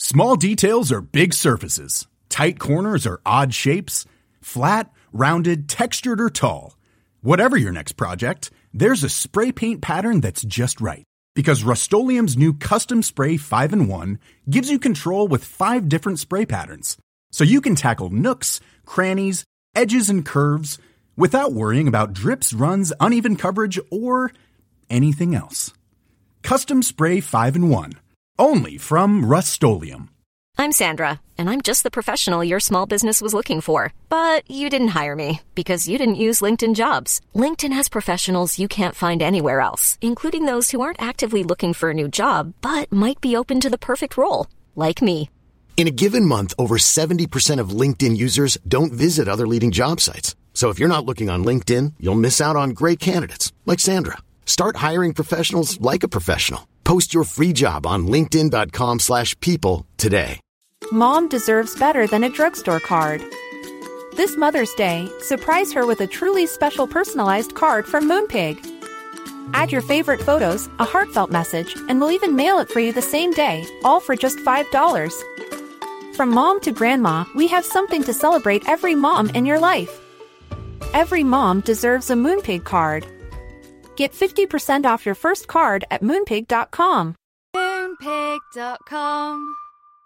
Small details are big surfaces. Tight corners are odd shapes. Flat, rounded, textured, or tall. Whatever your next project, there's a spray paint pattern that's just right. Because Rust-Oleum's new Custom Spray 5-in-1 gives you control with 5 different spray patterns. So you can tackle nooks, crannies, edges, and curves without worrying about drips, runs, uneven coverage, or anything else. Custom Spray 5-in-1. Only from Rust-Oleum. I'm Sandra, and I'm just the professional your small business was looking for. But you didn't hire me because you didn't use LinkedIn Jobs. LinkedIn has professionals you can't find anywhere else, including those who aren't actively looking for a new job, but might be open to the perfect role, like me. In a given month, over 70% of LinkedIn users don't visit other leading job sites. So if you're not looking on LinkedIn, you'll miss out on great candidates, like Sandra. Start hiring professionals like a professional. Post your free job on linkedin.com/people today. Mom deserves better than a drugstore card. This Mother's Day, surprise her with a truly special personalized card from Moonpig. Add your favorite photos, a heartfelt message, and we'll even mail it for you the same day, all for just $5. From mom to grandma, we have something to celebrate every mom in your life. Every mom deserves a Moonpig card. Get 50% off your first card at Moonpig.com. Moonpig.com.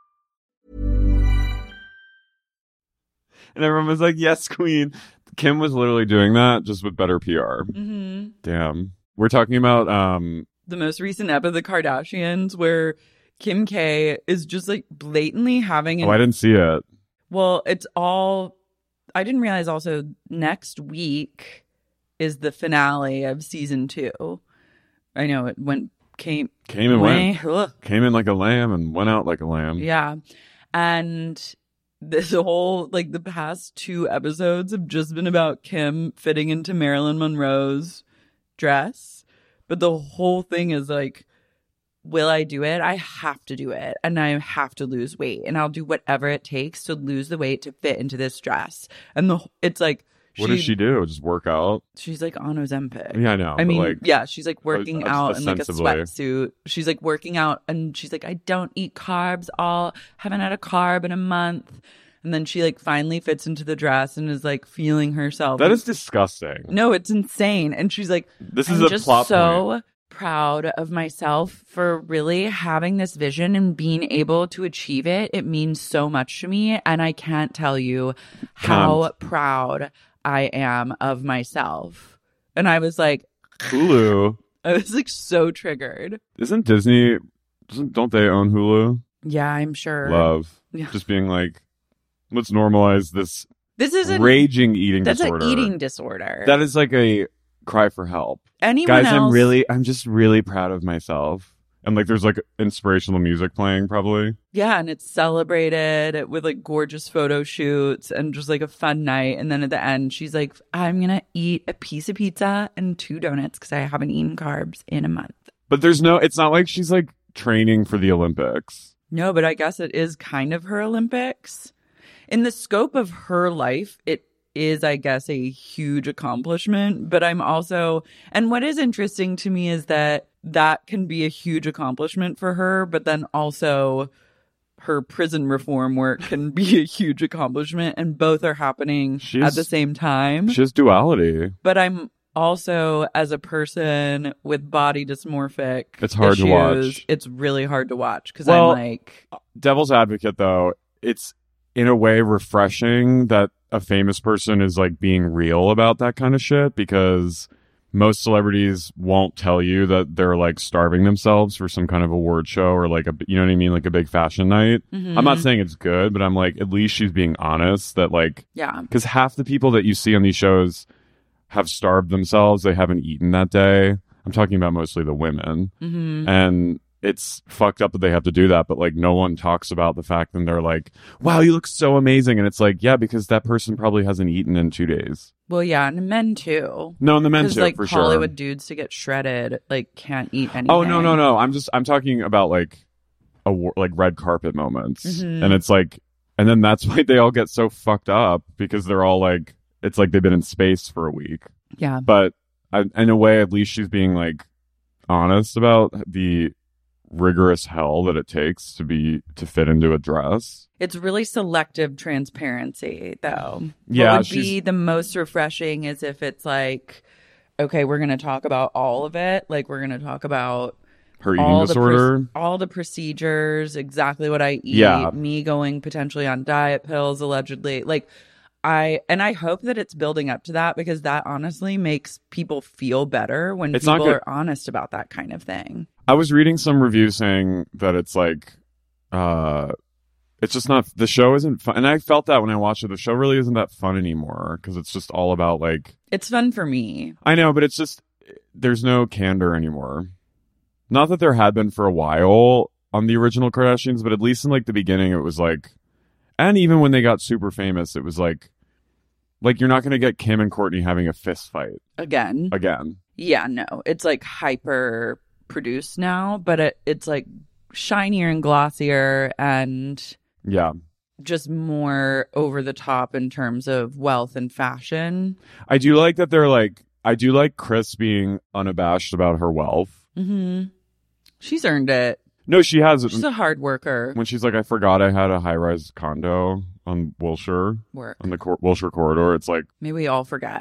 And everyone was like, yes, queen. Kim was literally doing that just with better PR. Mm-hmm. Damn. We're talking about the most recent ep of the Kardashians where Kim K is just like blatantly having I didn't see it. Well, it's all I didn't realize also next week is the finale of season 2. I know it came and went. Ugh. Came in like a lamb and went out like a lamb. Yeah. And this whole, like, the past 2 episodes have just been about Kim fitting into Marilyn Monroe's dress. But the whole thing is like, will I do it? I have to do it. And I have to lose weight. And I'll do whatever it takes to lose the weight to fit into this dress. And it's like, what does she do? Just work out? She's like on Ozempic. Yeah, I know. I mean, like, yeah, she's like working out in like a ostensibly. sweatsuit. She's like working out and she's like, I don't eat carbs haven't had a carb in a month. And then she like finally fits into the dress and is like feeling herself. That is disgusting. No, it's insane. And she's like, this is I'm a just plot so point. Proud of myself for really having this vision and being able to achieve it. It means so much to me. And I can't tell you how proud I am of myself. And I was like, Hulu. I was like so triggered. Isn't Disney, don't they own Hulu? Yeah, I'm sure. Love. Yeah. Just being like, let's normalize this is raging eating that's disorder. That's an eating disorder. That is like a cry for help. Anyone Guys, else? I'm just really proud of myself. And like there's like inspirational music playing probably. Yeah, and it's celebrated with like gorgeous photo shoots and just like a fun night. And then at the end, she's like, I'm going to eat a piece of pizza and 2 donuts because I haven't eaten carbs in a month. But it's not like she's like training for the Olympics. No, but I guess it is kind of her Olympics. In the scope of her life, it is, I guess, a huge accomplishment. But I'm also, and what is interesting to me is that can be a huge accomplishment for her, but then also her prison reform work can be a huge accomplishment, and both are happening at the same time. She has duality. But I'm also, as a person with body dysmorphic it's hard issues, to watch. It's really hard to watch because I'm like... Devil's advocate, though, it's in a way refreshing that a famous person is like being real about that kind of shit, because most celebrities won't tell you that they're like starving themselves for some kind of award show or like you know what I mean? Like a big fashion night. Mm-hmm. I'm not saying it's good, but I'm like, at least she's being honest that like, yeah, because half the people that you see on these shows have starved themselves. They haven't eaten that day. I'm talking about mostly the women. Mm-hmm. And it's fucked up that they have to do that, but like no one talks about the fact that they're like, wow, you look so amazing. And it's like, yeah, because that person probably hasn't eaten in 2 days. Well, yeah, and men too. No, and the men too, like for sure. Hollywood dudes to get shredded, like can't eat anything. Oh, no. I'm talking about like like red carpet moments. Mm-hmm. And it's like, and then that's why they all get so fucked up, because they're all like, it's like they've been in space for a week. Yeah. But in a way, at least she's being like honest about the rigorous hell that it takes to fit into a dress. It's really selective transparency, though. Yeah, what would be the most refreshing is if it's like, okay, we're going to talk about all of it. Like, we're going to talk about her eating disorder, all the procedures, exactly what I eat, yeah, me going potentially on diet pills, allegedly. Like, I hope that it's building up to that, because that honestly makes people feel better when people are honest about that kind of thing. I was reading some reviews saying that it's like, it's just not, the show isn't fun. And I felt that when I watched it. The show really isn't that fun anymore, because it's just all about like. It's fun for me. I know, but it's just, there's no candor anymore. Not that there had been for a while on the original Kardashians, but at least in like the beginning, it was like, and even when they got super famous, it was like you're not going to get Kim and Kourtney having a fist fight. Again. Yeah, no. It's like hyper produced now, but it's like shinier and glossier and yeah, just more over the top in terms of wealth and fashion. I do like that they're like, I do like Kris being unabashed about her wealth. Mm-hmm. She's earned it. No, she has. She's a hard worker. When she's like, I forgot I had a high-rise condo on Wilshire. On the Wilshire corridor. It's like, May we all forget.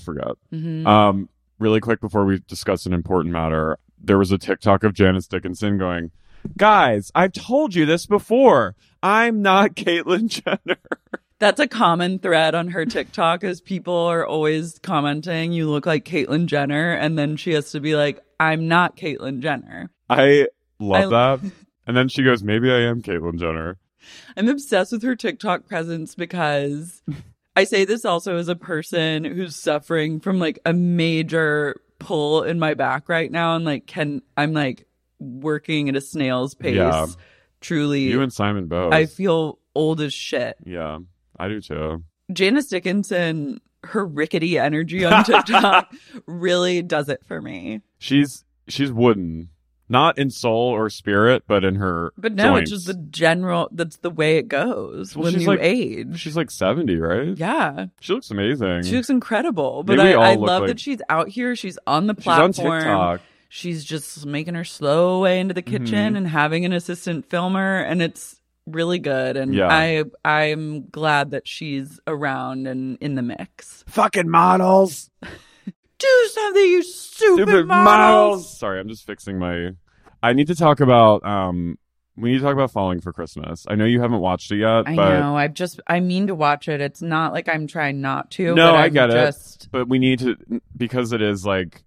Mm-hmm. Really quick before we discuss an important matter, there was a TikTok of Janice Dickinson going, guys, I've told you this before. I'm not Caitlyn Jenner. That's a common thread on her TikTok, is people are always commenting, you look like Caitlyn Jenner. And then she has to be like, I'm not Caitlyn Jenner. I love that. And then she goes, maybe I am Caitlyn Jenner. I'm obsessed with her TikTok presence, because I say this also as a person who's suffering from like a major pull in my back right now. And like, I'm like working at a snail's pace. Yeah. Truly. You and Simon both. I feel old as shit. Yeah, I do too. Janice Dickinson, her rickety energy on TikTok really does it for me. She's wooden. Not in soul or spirit, but in her joints. It's just the general, that's the way it goes when you age. She's like 70, right? Yeah. She looks amazing. She looks incredible. But I love that she's out here. She's on the platform. She's on TikTok. She's just making her slow way into the kitchen and having an assistant filmer. And it's really good. And yeah. I'm glad that she's around and in the mix. Fucking models. Do something, you stupid models. Sorry, I'm just fixing my. I need to talk about. We need to talk about Falling for Christmas. I know you haven't watched it yet. I know. I mean to watch it. It's not like I'm trying not to. No, but I get it. But we need to, because it is like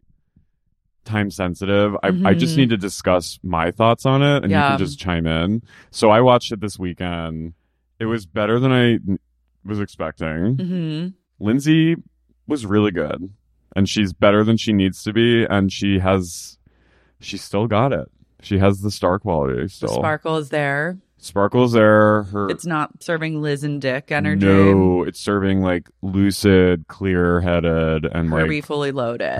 time sensitive. I just need to discuss my thoughts on it, and you can just chime in. So I watched it this weekend. It was better than I was expecting. Mm-hmm. Lindsay was really good. And she's better than she needs to be, and she's still got it. She has the star quality still. The sparkle is there. Sparkle's there. It's not serving Liz and Dick energy. No, it's serving like lucid, clear-headed, and Herbie fully loaded,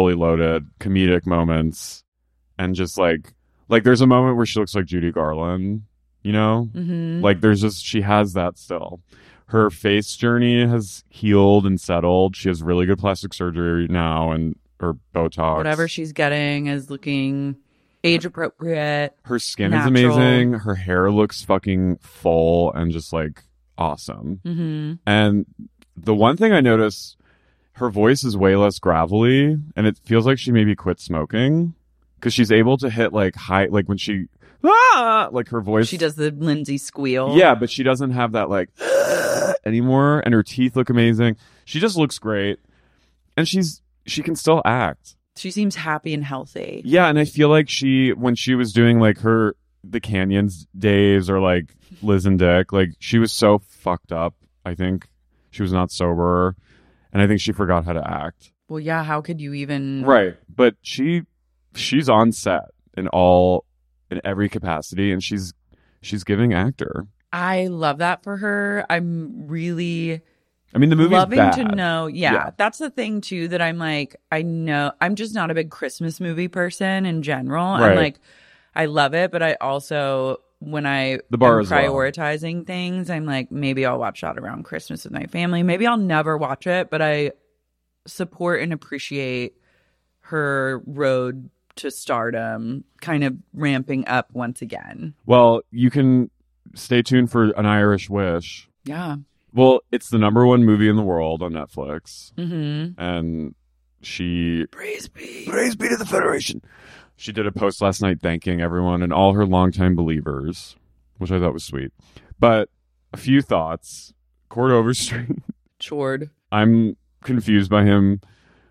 comedic moments, and just like there's a moment where she looks like Judy Garland, you know? Mm-hmm. Like she has that still. Her face journey has healed and settled. She has really good plastic surgery now, or Botox. Whatever she's getting is looking age appropriate. Her skin natural. is amazing. Her hair looks fucking full and just like awesome. Mm-hmm. And the one thing I noticed, her voice is way less gravelly, and it feels like she maybe quit smoking, because she's able to hit like high, like when she like her voice. She does the Lindsay squeal. Yeah, but she doesn't have that like anymore, and her teeth look amazing. She just looks great, and she can still act. She seems happy and healthy. Yeah, and I feel like when she was doing like the Canyons days, or like Liz and Dick, like she was so fucked up. I think she was not sober, and I think she forgot how to act. Well, yeah, how could you even? Right, but she's on set in every capacity, and she's giving actor. I love that for her. I'm really the movie's loving bad. to know. Yeah, that's the thing too, that I'm like, I know I'm just not a big Christmas movie person in general. Right. I'm like, I love it, but I also, when I the bar am as prioritizing things, I'm like, maybe I'll watch that around Christmas with my family. Maybe I'll never watch it, but I support and appreciate her road to stardom, kind of ramping up once again. Well, you can stay tuned for An Irish Wish. Yeah. Well, it's the #1 movie in the world on Netflix. Mm-hmm. And she... Praise be to the Federation. She did a post last night thanking everyone and all her longtime believers, which I thought was sweet. But a few thoughts. Cord Overstreet. Chord. I'm confused by him.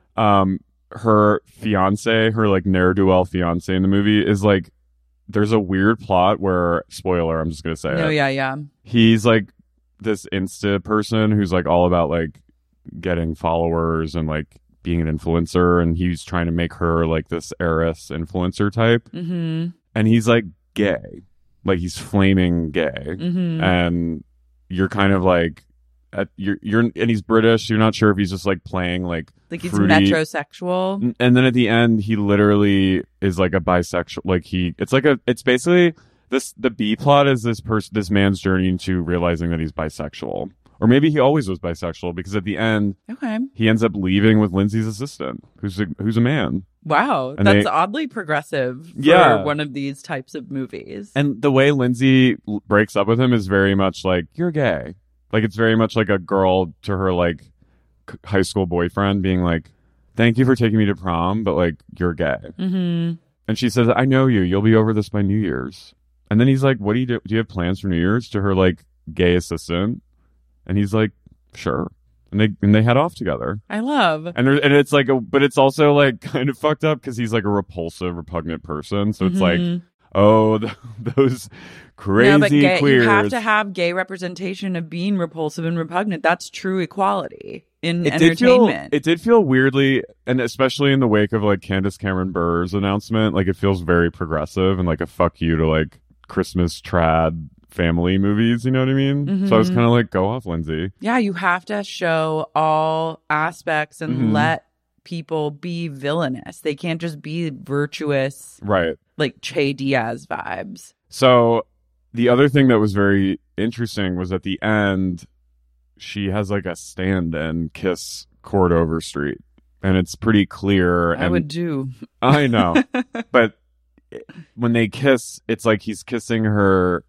Her fiance, her like ne'er-do-well fiance in the movie is like, there's a weird plot where, spoiler, I'm just going to say it. Yeah. He's like this Insta person who's like all about like getting followers and like being an influencer, and he's trying to make her like this heiress influencer type. Mm-hmm. And he's like gay. Like he's flaming gay. Mm-hmm. And you're kind of like, you're and he's British. You're not sure if he's just like playing like he's fruity. metrosexual. And then at the end, he literally is like a bisexual. Like it's basically the B plot is this man's journey into realizing that he's bisexual, or maybe he always was bisexual, because at the end, he ends up leaving with Lindsay's assistant, who's a man. Wow, and that's oddly progressive for one of these types of movies. And the way Lindsay breaks up with him is very much like, you're gay. Like, it's very much like a girl to her, like, high school boyfriend being like, thank you for taking me to prom, but, like, you're gay. Mm-hmm. And she says, I know you. You'll be over this by New Year's. And then he's like, what do you do? Do you have plans for New Year's? To her, like, gay assistant. And he's like, sure. And they head off together. I love. And it's like, but it's also, like, kind of fucked up because he's, like, a repulsive, repugnant person. So it's like, oh, those crazy queers. You have to have gay representation of being repulsive and repugnant. That's true equality in entertainment. It did feel weirdly, and especially in the wake of like Candace Cameron Burr's announcement, like it feels very progressive and like a fuck you to like Christmas trad family movies. You know what I mean? Mm-hmm. So I was kind of like, go off, Lindsay. Yeah, you have to show all aspects and let people be villainous. They can't just be virtuous. Right. Like Che Diaz vibes. So the other thing that was very interesting was at the end, she has like a stand-in kiss Cord Overstreet. And it's pretty clear. I would do. I know. But when they kiss, it's like he's kissing her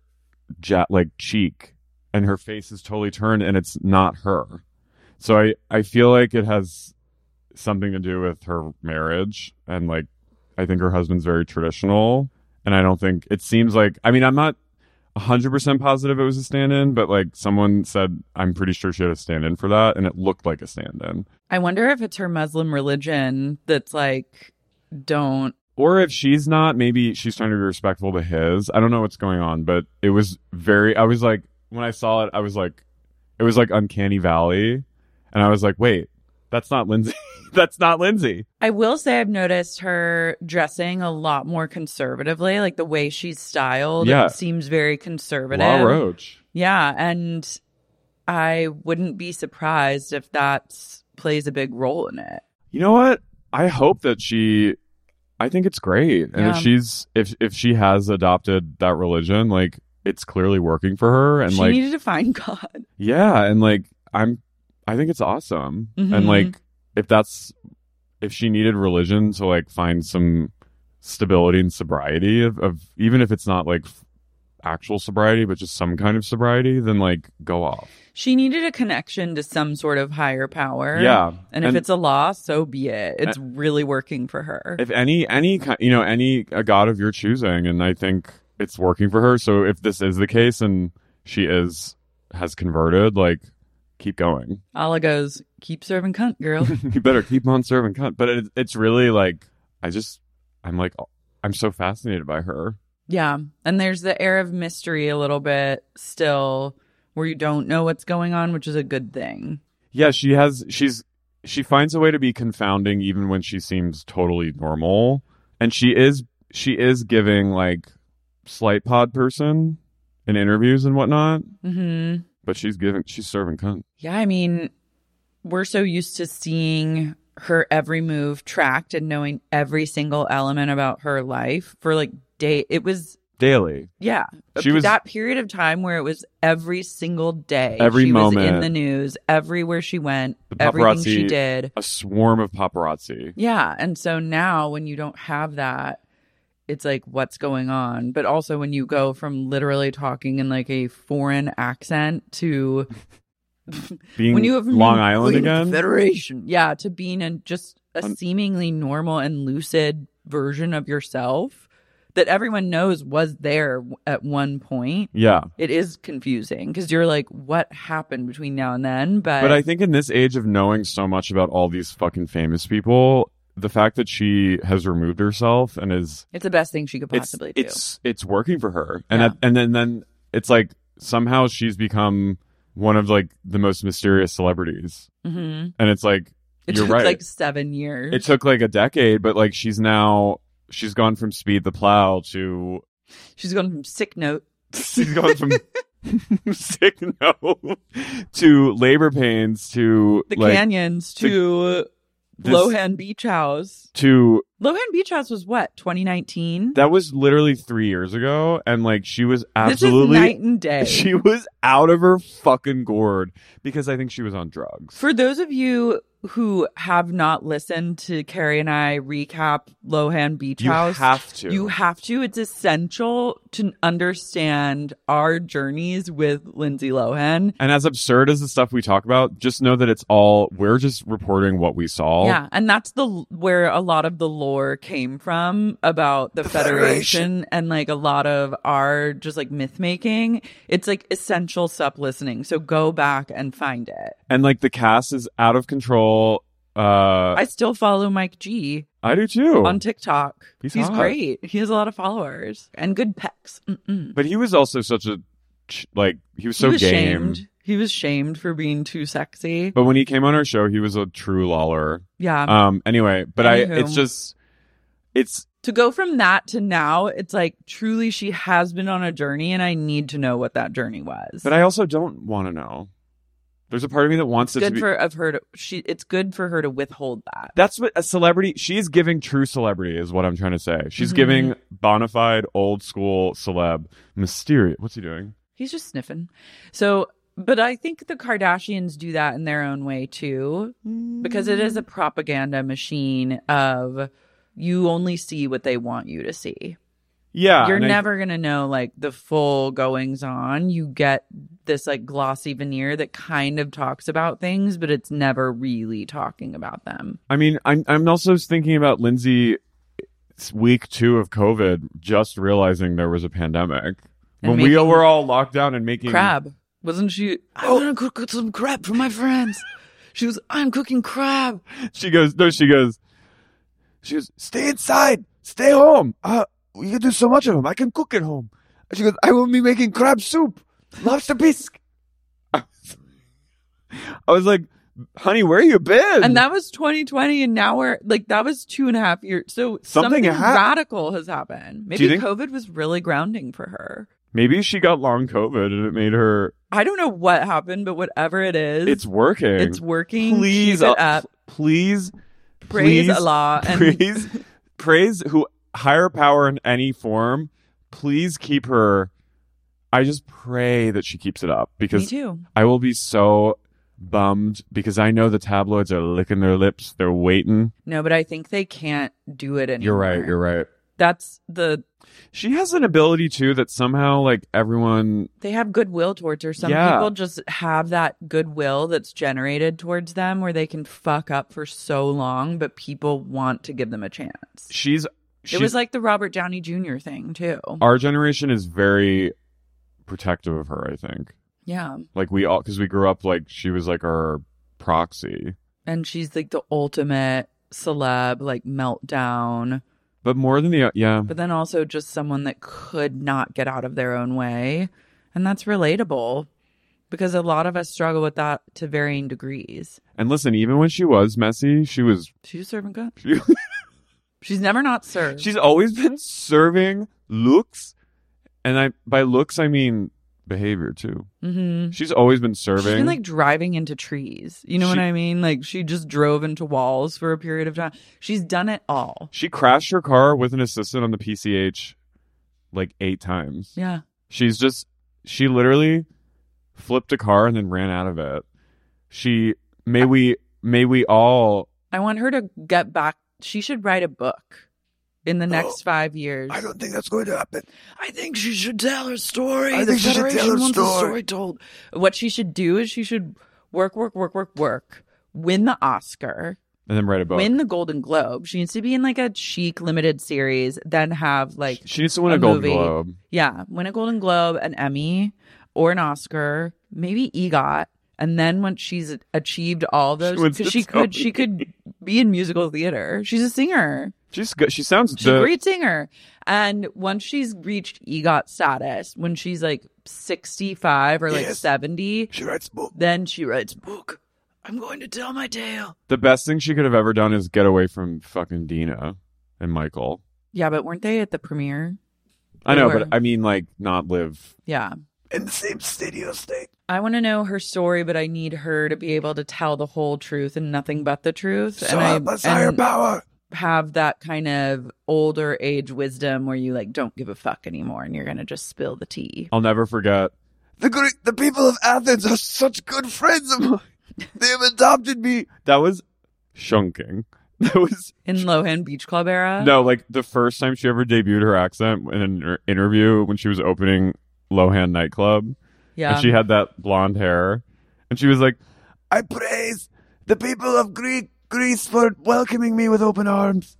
like cheek, and her face is totally turned, and it's not her. So I feel like it has something to do with her marriage, and like I think her husband's very traditional, and I don't think it seems like, I mean, I'm not 100% positive it was a stand-in, but like someone said, I'm pretty sure she had a stand-in for that, and it looked like a stand-in. I wonder if it's her Muslim religion that's like, don't. Or if she's not, maybe she's trying to be respectful to his. I don't know what's going on, but it was I was like, when I saw it, I was like, it was like Uncanny Valley, and I was like, wait, that's not Lindsay. That's not Lindsay. I will say I've noticed her dressing a lot more conservatively. Like the way she's styled seems very conservative. La Roach. Yeah, and I wouldn't be surprised if that plays a big role in it. You know what? I hope that I think it's great. And if she has adopted that religion, like it's clearly working for her. And she like needed to find God. Yeah, and like I think it's awesome. Mm-hmm. And like if she needed religion to like find some stability and sobriety of even if it's not like actual sobriety, but just some kind of sobriety, then like go off. She needed a connection to some sort of higher power. Yeah. And if it's a law, so be it. It's really working for her. If any a god of your choosing, and I think it's working for her. So if this is the case and she has converted, like keep going. Allah goes, keep serving cunt, girl. You better keep on serving cunt. But it's really like, I'm so fascinated by her. Yeah. And there's the air of mystery a little bit still where you don't know what's going on, which is a good thing. Yeah, she finds a way to be confounding even when she seems totally normal. And she is giving like slight pod person in interviews and whatnot. Mm-hmm. But she's serving cunt. Yeah, I mean, we're so used to seeing her every move tracked and knowing every single element about her life for like it was daily. Yeah. She was that period of time where it was every single day. Every she moment. was in the news, everywhere she went, The everything she paparazzi, did. a swarm of paparazzi. Yeah. And so now when you don't have that, it's like, what's going on? But also when you go from literally talking in like a foreign accent to Being when you have Long Island again? Federation. Yeah, to being just a seemingly normal and lucid version of yourself that everyone knows was there at one point. Yeah. It is confusing because you're like, what happened between now and then? But I think in this age of knowing so much about all these fucking famous people, the fact that she has removed herself and is it's the best thing she could possibly do. It's working for her. And then it's like somehow she's become one of like the most mysterious celebrities. Mm-hmm. And it's like It you're took right. like 7 years. It took like a decade, but like she's gone from Speed the Plow to She's gone from Sick Note. she's gone from Sick Note to Labor Pains to The like, Canyons to this- Lohan Beach House. to Lohan Beach House was what, 2019? that was literally 3 years ago, and like she was This absolutely is night and day. she was out of her fucking gourd because I think she was on drugs. For those of you who have not listened to Carrie and I recap Lohan Beach You House, have to. You have to. It's essential to understand our journeys with Lindsay Lohan. And as absurd as the stuff we talk about, just know that we're just reporting what we saw. Yeah, and that's where a lot of the lore came from about the Federation and like a lot of our just like myth making. It's like essential sup listening. So go back and find it. And like the cast is out of control. I still follow Mike G I do too. on TikTok. He's He's hot. great. He has a lot of followers and good pecs. But he was also such a he was so he was game. shamed. He was shamed for being too sexy. But when he came on our show, he was a true loller. Yeah. Anyway, but Anywho. it's To go from that to now, it's like truly she has been on a journey and I need to know what that journey was. but I also don't want to know. There's a part of me that wants it to be. It's good for her to withhold that. That's what a celebrity. She's giving true celebrity, is what I'm trying to say. She's giving bona fide old school celeb mysterious. What's he doing? He's just sniffing. So, but I think the Kardashians do that in their own way too, because it is a propaganda machine of you only see what they want you to see. Yeah, You're and never going to know like the full goings on. You get this like glossy veneer that kind of talks about things, but it's never really talking about them. I mean, I'm also thinking about Lindsay. Week 2 of COVID, just realizing there was a pandemic And when we making were all locked down and making Crab. Wasn't she? I want to cook some crab for my friends. She was, I'm cooking crab. She goes, stay inside, stay home. You can do so much of them. I can cook at home. She goes, I will be making crab soup, lobster bisque. I was like, honey, where you been? And that was 2020, and now we're like, that was 2.5 years. So Something something radical has happened. Do Maybe you think- COVID was really grounding for her. Maybe she got long COVID and it made her. I don't know what happened, but whatever it is, It's working. It's working. Please, Keep it up. please, Praise please, Allah and praise who higher power in any form. Please keep her. I just pray that she keeps it up me because too. I will be so bummed because I know the tabloids are licking their lips. They're waiting. No, but I think they can't do it anymore. You're right. That's She has an ability too that somehow like everyone. they have goodwill towards her. Some Yeah. people just have that goodwill that's generated towards them where they can fuck up for so long, but people want to give them a chance. She's It was like the Robert Downey Jr. thing too. our generation is very protective of her. I think Yeah. like we all because we grew up like she was like our proxy. And she's like the ultimate celeb, like meltdown, But more than yeah. but then also just someone that could not get out of their own way. And that's relatable because a lot of us struggle with that to varying degrees. And listen, even when she was messy, She's serving good. She's never not served. she's always been serving looks, and by looks I mean behavior too. Mm-hmm. She's always been serving. She's been like driving into trees. You know what I mean? Like she just drove into walls for a period of time. She's done it all. She crashed her car with an assistant on the PCH like 8 times. Yeah. She literally flipped a car and then ran out of it. May we all. I want her to get back. She should write a book in the next 5 years. I don't think that's going to happen. I think she should tell her story. I think she should tell her wants a story. story told. What she should do is she should work, win the Oscar, And then write a book. win the Golden Globe. She needs to be in like a chic limited series, then have like She needs to win a Golden movie. Globe. Yeah, win a Golden Globe, an Emmy, or an Oscar, maybe EGOT. And then once she's achieved all those, wins because the she could be in musical theater. She's a singer. She's good. She sounds She's a great singer. And once she's reached EGOT status, when she's like 65 or like Yes. 70, She writes a book. then she writes book. I'm going to tell my tale. The best thing she could have ever done is get away from fucking Dina and Michael. Yeah, but weren't they at the premiere? I know, Or- but I mean, like, not live. Yeah. In the same studio state. I want to know her story, but I need her to be able to tell the whole truth and nothing but the truth. So help us higher power. Have that kind of older age wisdom where you like don't give a fuck anymore and you're going to just spill the tea. I'll never forget. The people of Athens are such good friends of mine. They have adopted me. That was shunking. That was. In Lohan Beach Club era? No, like the first time she ever debuted her accent in an interview when she was opening Lohan nightclub. Yeah. And she had that blonde hair. And she was like, I praise the people of Greece for welcoming me with open arms.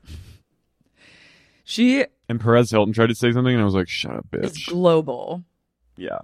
She and Perez Hilton tried to say something, and I was like, shut up, is bitch. global. Yeah.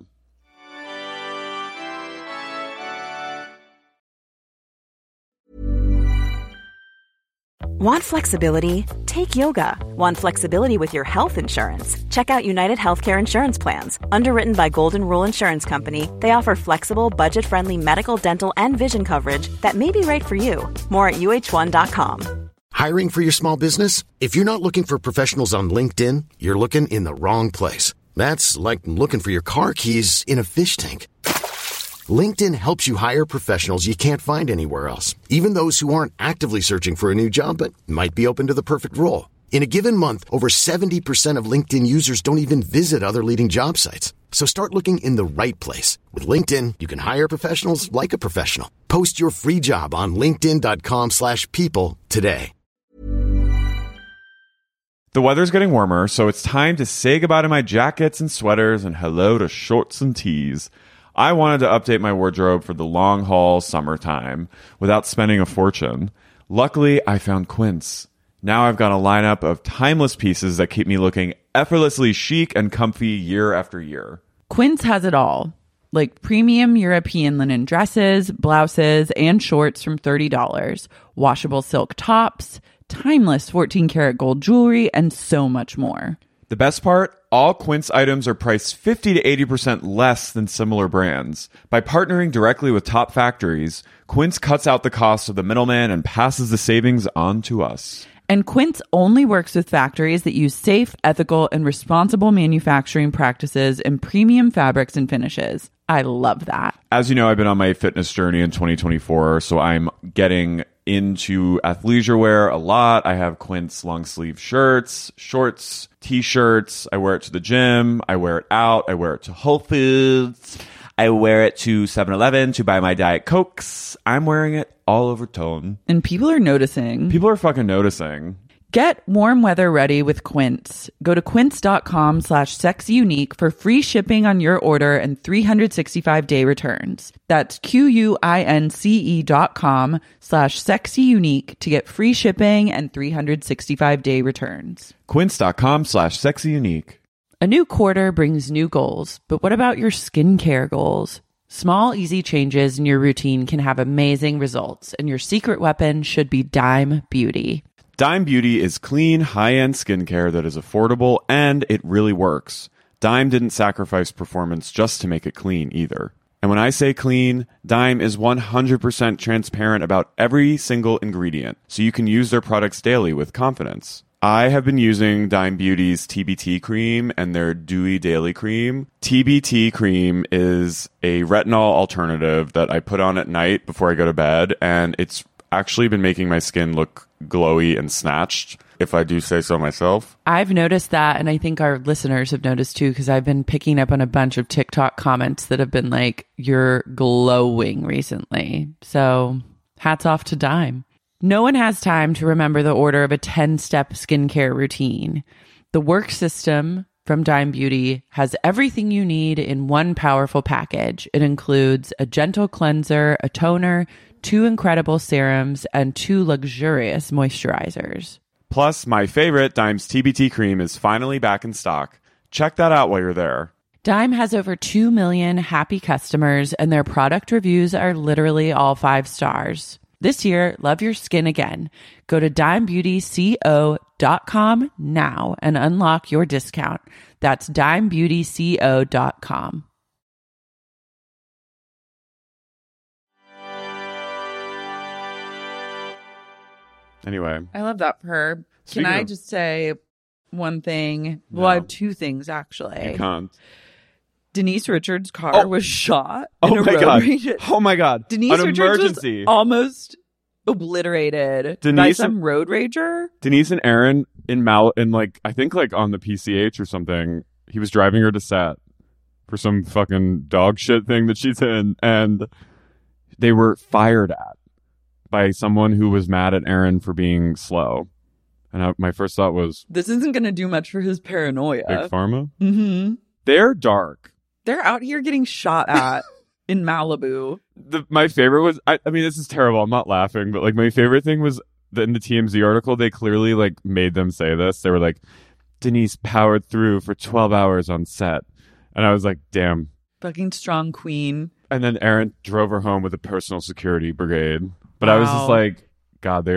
Want flexibility? Take yoga. Want flexibility with your health insurance? Check out United Healthcare Insurance Plans. Underwritten by Golden Rule Insurance Company, they offer flexible, budget-friendly medical, dental, and vision coverage that may be right for you. More at uh1.com. Hiring for your small business? If you're not looking for professionals on LinkedIn, you're looking in the wrong place. That's like looking for your car keys in a fish tank. LinkedIn helps you hire professionals you can't find anywhere else, even those who aren't actively searching for a new job but might be open to the perfect role. In a given month, over 70% of LinkedIn users don't even visit other leading job sites. So start looking in the right place. With LinkedIn, you can hire professionals like a professional. Post your free job on linkedin.com/people today. The weather's getting warmer, so it's time to say goodbye to my jackets and sweaters and hello to shorts and tees. I wanted to update my wardrobe for the long haul summertime without spending a fortune. Luckily, I found Quince. Now I've got a lineup of timeless pieces that keep me looking effortlessly chic and comfy year after year. Quince has it all. Like premium European linen dresses, blouses, and shorts from $30, washable silk tops, timeless 14-karat gold jewelry, and so much more. The best part? All Quince items are priced 50 to 80% less than similar brands. By partnering directly with top factories, Quince cuts out the cost of the middleman and passes the savings on to us. And Quince only works with factories that use safe, ethical, and responsible manufacturing practices and premium fabrics and finishes. I love that. As you know, I've been on my fitness journey in 2024, so I'm getting into athleisure wear a lot. I have Quince long sleeve shirts, shorts, t-shirts. I wear it to the gym. I wear it out. I wear it to Whole Foods. I wear it to 7-Eleven to buy my Diet Cokes. I'm wearing it all over Tone. And people are noticing. People are fucking noticing. Get warm weather ready with Quince. Go to quince.com/sexyunique for free shipping on your order and 365-day returns. That's QUINCE.com/sexyunique to get free shipping and 365-day returns. Quince.com/sexyunique. A new quarter brings new goals, but what about your skincare goals? Small, easy changes in your routine can have amazing results, and your secret weapon should be Dime Beauty. Dime Beauty is clean, high-end skincare that is affordable, and it really works. Dime didn't sacrifice performance just to make it clean either. And when I say clean, Dime is 100% transparent about every single ingredient, so you can use their products daily with confidence. I have been using Dime Beauty's TBT cream and their Dewy Daily Cream. TBT cream is a retinol alternative that I put on at night before I go to bed, and it's actually been making my skin look glowy and snatched, if I do say so myself. I've noticed that, and I think our listeners have noticed too, because I've been picking up on a bunch of TikTok comments that have been like, you're glowing recently. So hats off to Dime. No one has time to remember the order of a 10-step skincare routine. The work system from Dime Beauty has everything you need in one powerful package. It includes a gentle cleanser, a toner, 2 incredible serums, and 2 luxurious moisturizers. Plus, my favorite, Dime's TBT cream, is finally back in stock. Check that out while you're there. Dime has over 2 million happy customers, and their product reviews are literally all 5 stars. This year, love your skin again. Go to dimebeautyco.com now and unlock your discount. That's dimebeautyco.com. Anyway. I love that for her. Can I just say one thing? No. Well, I have 2 things, actually. You can't. Denise Richards' car was shot in Oh a my road God. rage. Oh my God. Denise An Richards emergency. was almost obliterated by Denise- some road rager. Denise and Aaron in I think like on the PCH or something, he was driving her to set for some fucking dog shit thing that she's in, and they were fired at by someone who was mad at Aaron for being slow. And my first thought was, This isn't going to do much for his paranoia. Big Pharma? Mm-hmm. They're dark. They're out here getting shot at in Malibu. My favorite was, I mean, this is terrible. I'm not laughing, but like my favorite thing was that in the TMZ article, they clearly like made them say this. They were like, Denise powered through for 12 hours on set. And I was like, damn. Fucking strong queen. And then Aaron drove her home with a personal security brigade. But I was just like, God,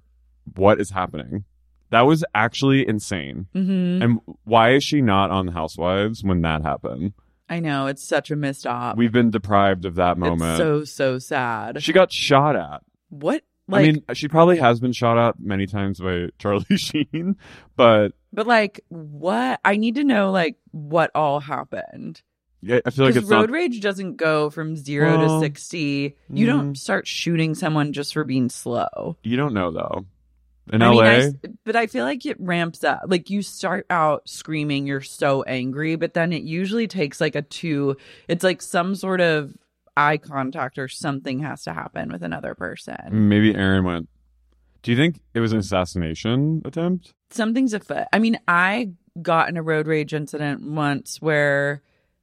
what is happening? That was actually insane. Mm-hmm. And why is she not on Housewives when that happened? I know. It's such a missed op. We've been deprived of that moment. It's so sad. She got shot at. What? I mean, she probably has been shot at many times by Charlie Sheen, but like, what? I need to know, like, what all happened. Yeah, I feel like it's road not... rage doesn't go from 0 to 60. You don't start shooting someone just for being slow. You don't know though. In LA, but I feel like it ramps up. Like you start out screaming, you're so angry, but then it usually takes like it's like some sort of eye contact or something has to happen with another person. Maybe Aaron went. Do you think it was an assassination attempt? Something's afoot. I mean, I got in a road rage incident once where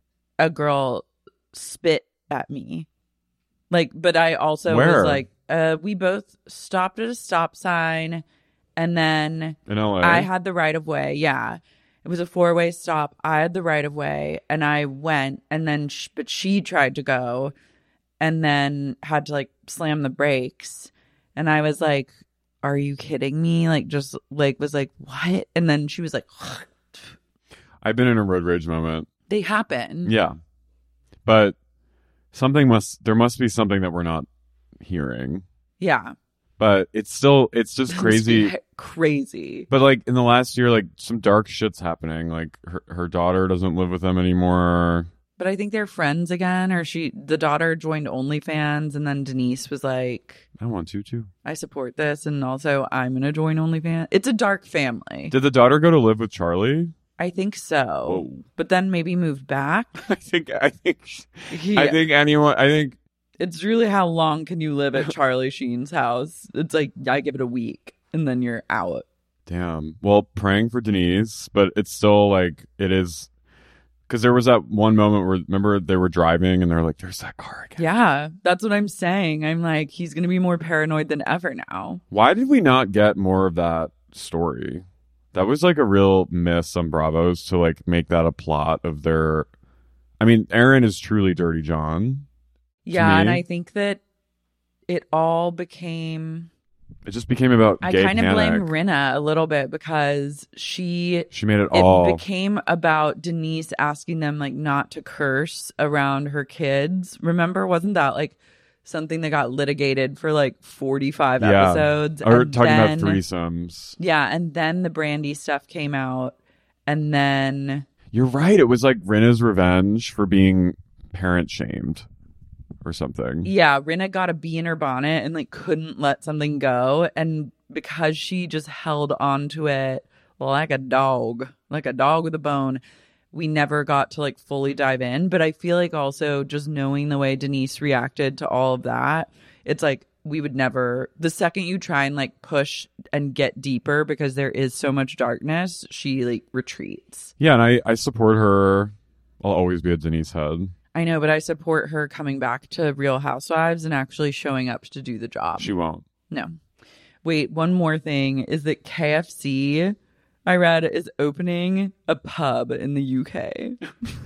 a girl spit at me. Like, but I also was like, we both stopped at a stop sign, and then in LA, I had the right of way. Yeah, it was a 4-way stop. I had the right of way, and I went, and then but she tried to go, and then had to like slam the brakes, and I was like, "Are you kidding me?" Like, just like was like, "What?" And then she was like, "I've been in a road rage moment." They happen. Yeah, but there must be something that we're not hearing. Yeah. But it's just crazy. Crazy. But like in the last year, like some dark shit's happening. Like her daughter doesn't live with them anymore. But I think they're friends again, or the daughter joined OnlyFans, and then Denise was like, I want to too. I support this, and also I'm going to join OnlyFans. It's a dark family. Did the daughter go to live with Charlie? I think so. Whoa. But then maybe moved back. I think it's really how long can you live at Charlie Sheen's house? It's like I give it a week and then you're out. Damn. Well, praying for Denise, but it's still like it is because there was that one moment where remember they were driving and they're like, "There's that car again." Yeah, that's what I'm saying. I'm like, he's gonna be more paranoid than ever now. Why did we not get more of that story? That was like a real miss on Bravo's to like make that a plot of their. I mean, Aaron is truly Dirty John. Yeah, and I think that it all became. It just became about. I gay kind of panic. blame Rinna a little bit because she made it all. It became about Denise asking them like not to curse around her kids. Remember, wasn't that like something that got litigated for like 45 episodes? Or talking about threesomes. Yeah, and then the Brandy stuff came out, and then you're right. It was like Rinna's revenge for being parent shamed. or something. Yeah, Rinna got a bee in her bonnet and like couldn't let something go. And because she just held on to it like a dog with a bone, we never got to like fully dive in. But I feel like also just knowing the way Denise reacted to all of that, it's like we would never, the second you try and like push and get deeper because there is so much darkness, she like retreats. Yeah, and I support her. I'll always be a Denise head. I know, but I support her coming back to Real Housewives and actually showing up to do the job. She won't. No. Wait, one more thing is that KFC, I read, is opening a pub in the UK.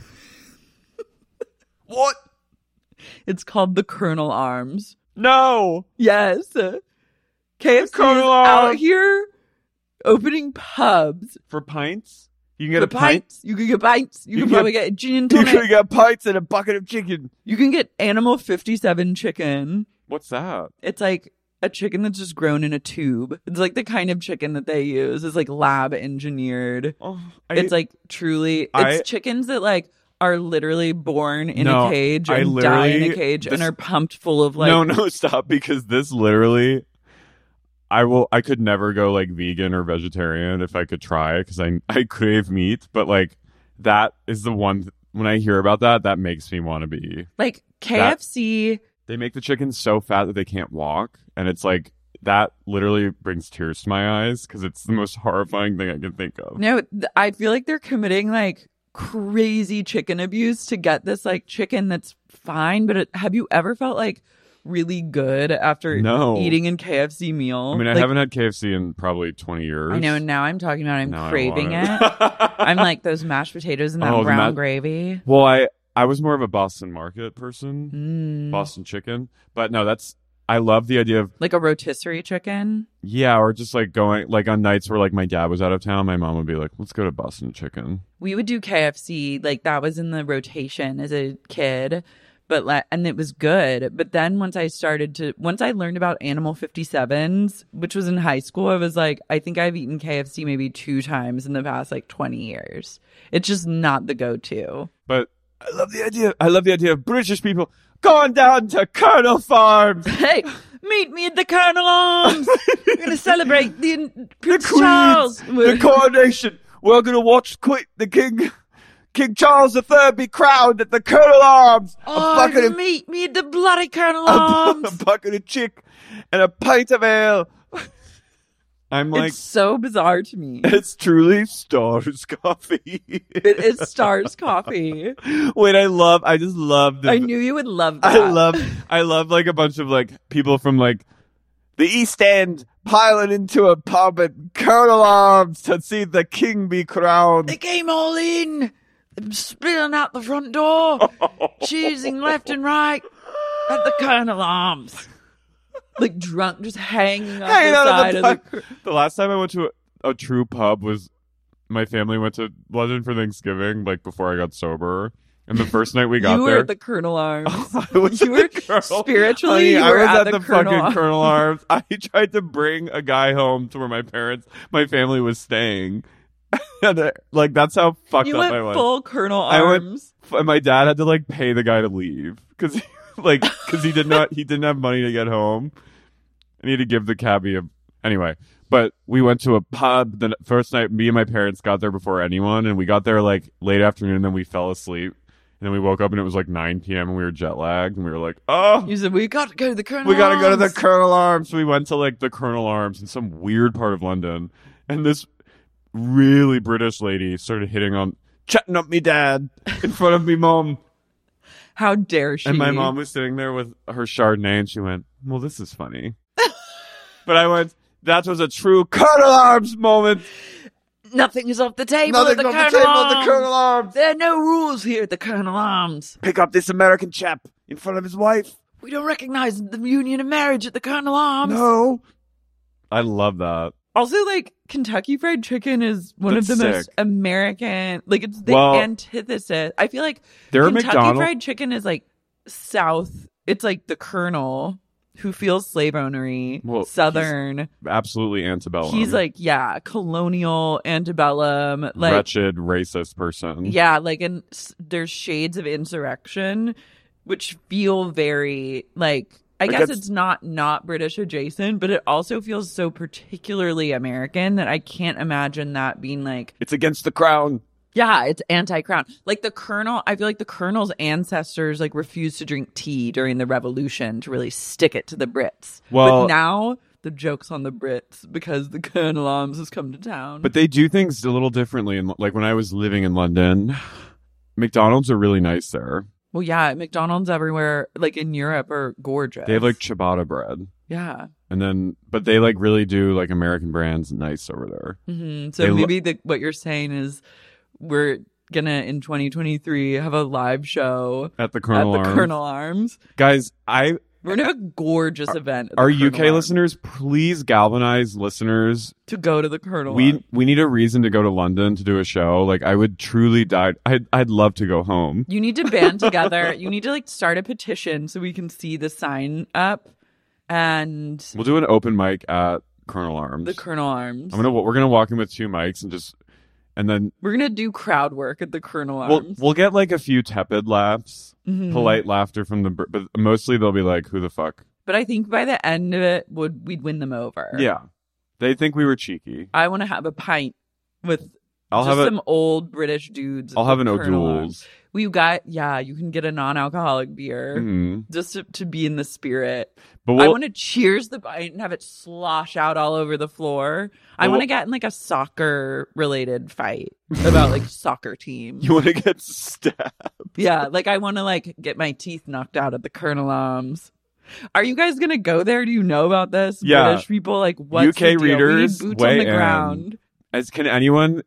What? It's called the Colonel Arms. No. Yes. KFC is out here opening pubs. For pints? You can get a pints. You can get pints. You can probably get a gin and You tonic. can get pints and a bucket of chicken. You can get Animal 57 chicken. What's that? It's like a chicken that's just grown in a tube. It's like the kind of chicken that they use. It's like lab engineered. Oh, It's like truly, it's chickens that like are literally born in a cage I and die in a cage and are pumped full of like. No, stop, because this literally, I could never go like vegan or vegetarian if I could try, because I crave meat, but like that is the one, when I hear about that makes me want to be. Like KFC. They make the chicken so fat that they can't walk, and it's like, that literally brings tears to my eyes because it's the most horrifying thing I can think of. No, I feel like they're committing like crazy chicken abuse to get this like chicken that's fine, but have you ever felt like really good after eating a KFC meal? I mean, I like, haven't had KFC in probably 20 years. I know, and now I'm talking about Now craving I it. want it. I'm like those mashed potatoes and that brown gravy. Well, I was more of a Boston Market person, Boston chicken, but no, I love the idea of like a rotisserie chicken. Yeah, or just like going like on nights where like my dad was out of town, my mom would be like, "Let's go to Boston Chicken." We would do KFC, like that was in the rotation as a kid, and it was good. But then once I learned about Animal 57s, which was in high school, I was like, I think I've eaten KFC maybe 2 times in the past like 20 years. It's just not the go-to. But I love the idea of British people going down to Colonel Farms. Hey, meet me at the Colonel Arms. We're going to celebrate Prince Queen, Charles. the coronation. We're going to watch King Charles III be crowned at the Colonel Arms. Meet me at the bloody Colonel Arms. A bucket of chick and a pint of ale. I'm like, it's so bizarre to me. It's truly Stars Coffee. It is Stars Coffee. Wait, I just love I knew you would love that. I love like a bunch of like people from like the East End piling into a pub at Colonel Arms to see the king be crowned. They came all in, spilling out the front door, choosing left and right at the Colonel Arms. Like drunk, just hanging off the side of the last time I went to a true pub was my family went to London for Thanksgiving, like before I got sober. And the first night we got you were there, at the Colonel Arms. You were spiritually. Honey, you were I was at the Colonel fucking Arms. Colonel Arms. I tried to bring a guy home to where my family was staying. Like that's how fucked you up went I was. Full Colonel Arms. And my dad had to like pay the guy to leave because he didn't have money to get home. I need to give the cabbie anyway. But we went to a pub the first night. Me and my parents got there before anyone, and we got there like late afternoon. And then we fell asleep, and then we woke up and it was like 9 p.m. and we were jet lagged, and we were like, "Oh!" You said we got to go to the Colonel. We got to go to the Arms." Colonel Arms. So we went to like the Colonel Arms in some weird part of London, and this really British lady started chatting up me dad in front of me mom. How dare she? And my mom was sitting there with her Chardonnay, and she went, "Well, this is funny." But I went, that was a true Colonel Arms moment. Nothing is off the table Nothing's at the off Colonel the table Arms. at the Colonel Arms. There are no rules here at the Colonel Arms. Pick up this American chap in front of his wife. We don't recognize the union of marriage at the Colonel Arms. No. I love that. Also, like, Kentucky Fried Chicken is one of the That's most sick. American, like, it's the antithesis. I feel like Their Kentucky McDonald's- Fried Chicken is, like, South. It's, like, the Colonel who feels slave ownery, Well, Southern. Absolutely antebellum. He's, like, yeah, colonial, antebellum. Like, wretched, racist person. yeah, like, and there's shades of insurrection. which feel very like, I guess it's not British adjacent, but it also feels so particularly American that I can't imagine that being like, It's against the crown. yeah, it's anti-crown. Like the Colonel, I feel like the Colonel's ancestors like refused to drink tea during the Revolution to really stick it to the Brits. Well- but now the joke's on the Brits because the Colonel Arms has come to town. But they do things a little differently. And like when I was living in London, McDonald's are really nice there. well, yeah, McDonald's everywhere, like in Europe, are gorgeous. They have like ciabatta bread. yeah. And then, but they like really do like American brands nice over there. Hmm. So They maybe what you're saying is we're gonna in 2023 have a live show At the Colonel at the Arms. Colonel Arms. Guys, We're gonna have a gorgeous event. At the our Colonel UK Arms. listeners, please galvanize listeners. to go to the Colonel We Arms. need a reason to go to London to do a show. Like I would truly die. I'd love to go home. You need to band together. You need to like start a petition so we can see the sign up and We'll do an open mic at Colonel Arms. the Colonel Arms. We're gonna walk in with 2 mics and then We're gonna do crowd work at the Colonel we'll Arms. we'll get like a few tepid laughs, Mhm. polite laughter from but mostly they'll be like, "Who the fuck?" But I think by the end of it, we'd win them over. Yeah, they think we were cheeky. I want to have a pint with I'll just have some old British dudes. I'll at have the an Colonel O'Doul's. Arms. You can get a non-alcoholic beer just to be in the spirit. But I we'll, want to cheers the pint and have it slosh out all over the floor. I Well, want to get in like a soccer-related fight about like soccer teams. you want to get stabbed? Yeah, like I want to like get my teeth knocked out at the Colonel Arms. Are you guys gonna go there? Do you know about this? Yeah. British people, like what's UK the deal? readers, we need boots on weigh the in. ground. Can anyone,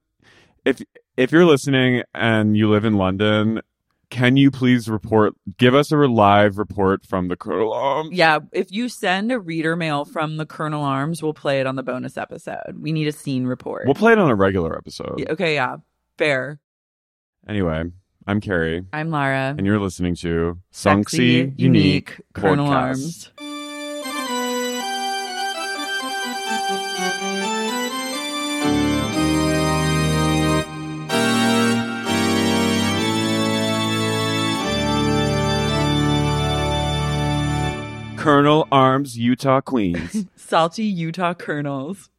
if you're listening and you live in London, can you please give us a live report from the Colonel Arms? Yeah, if you send a reader mail from the Colonel Arms, we'll play it on the bonus episode. We need a scene report. We'll play it on a regular episode. Yeah, okay, yeah, fair. Anyway, I'm Carrie, I'm Lara. and you're listening to Sexy, Sonksy Unique Colonel Podcast. Arms. Colonel Arms, Utah Queens. Salty Utah Colonels.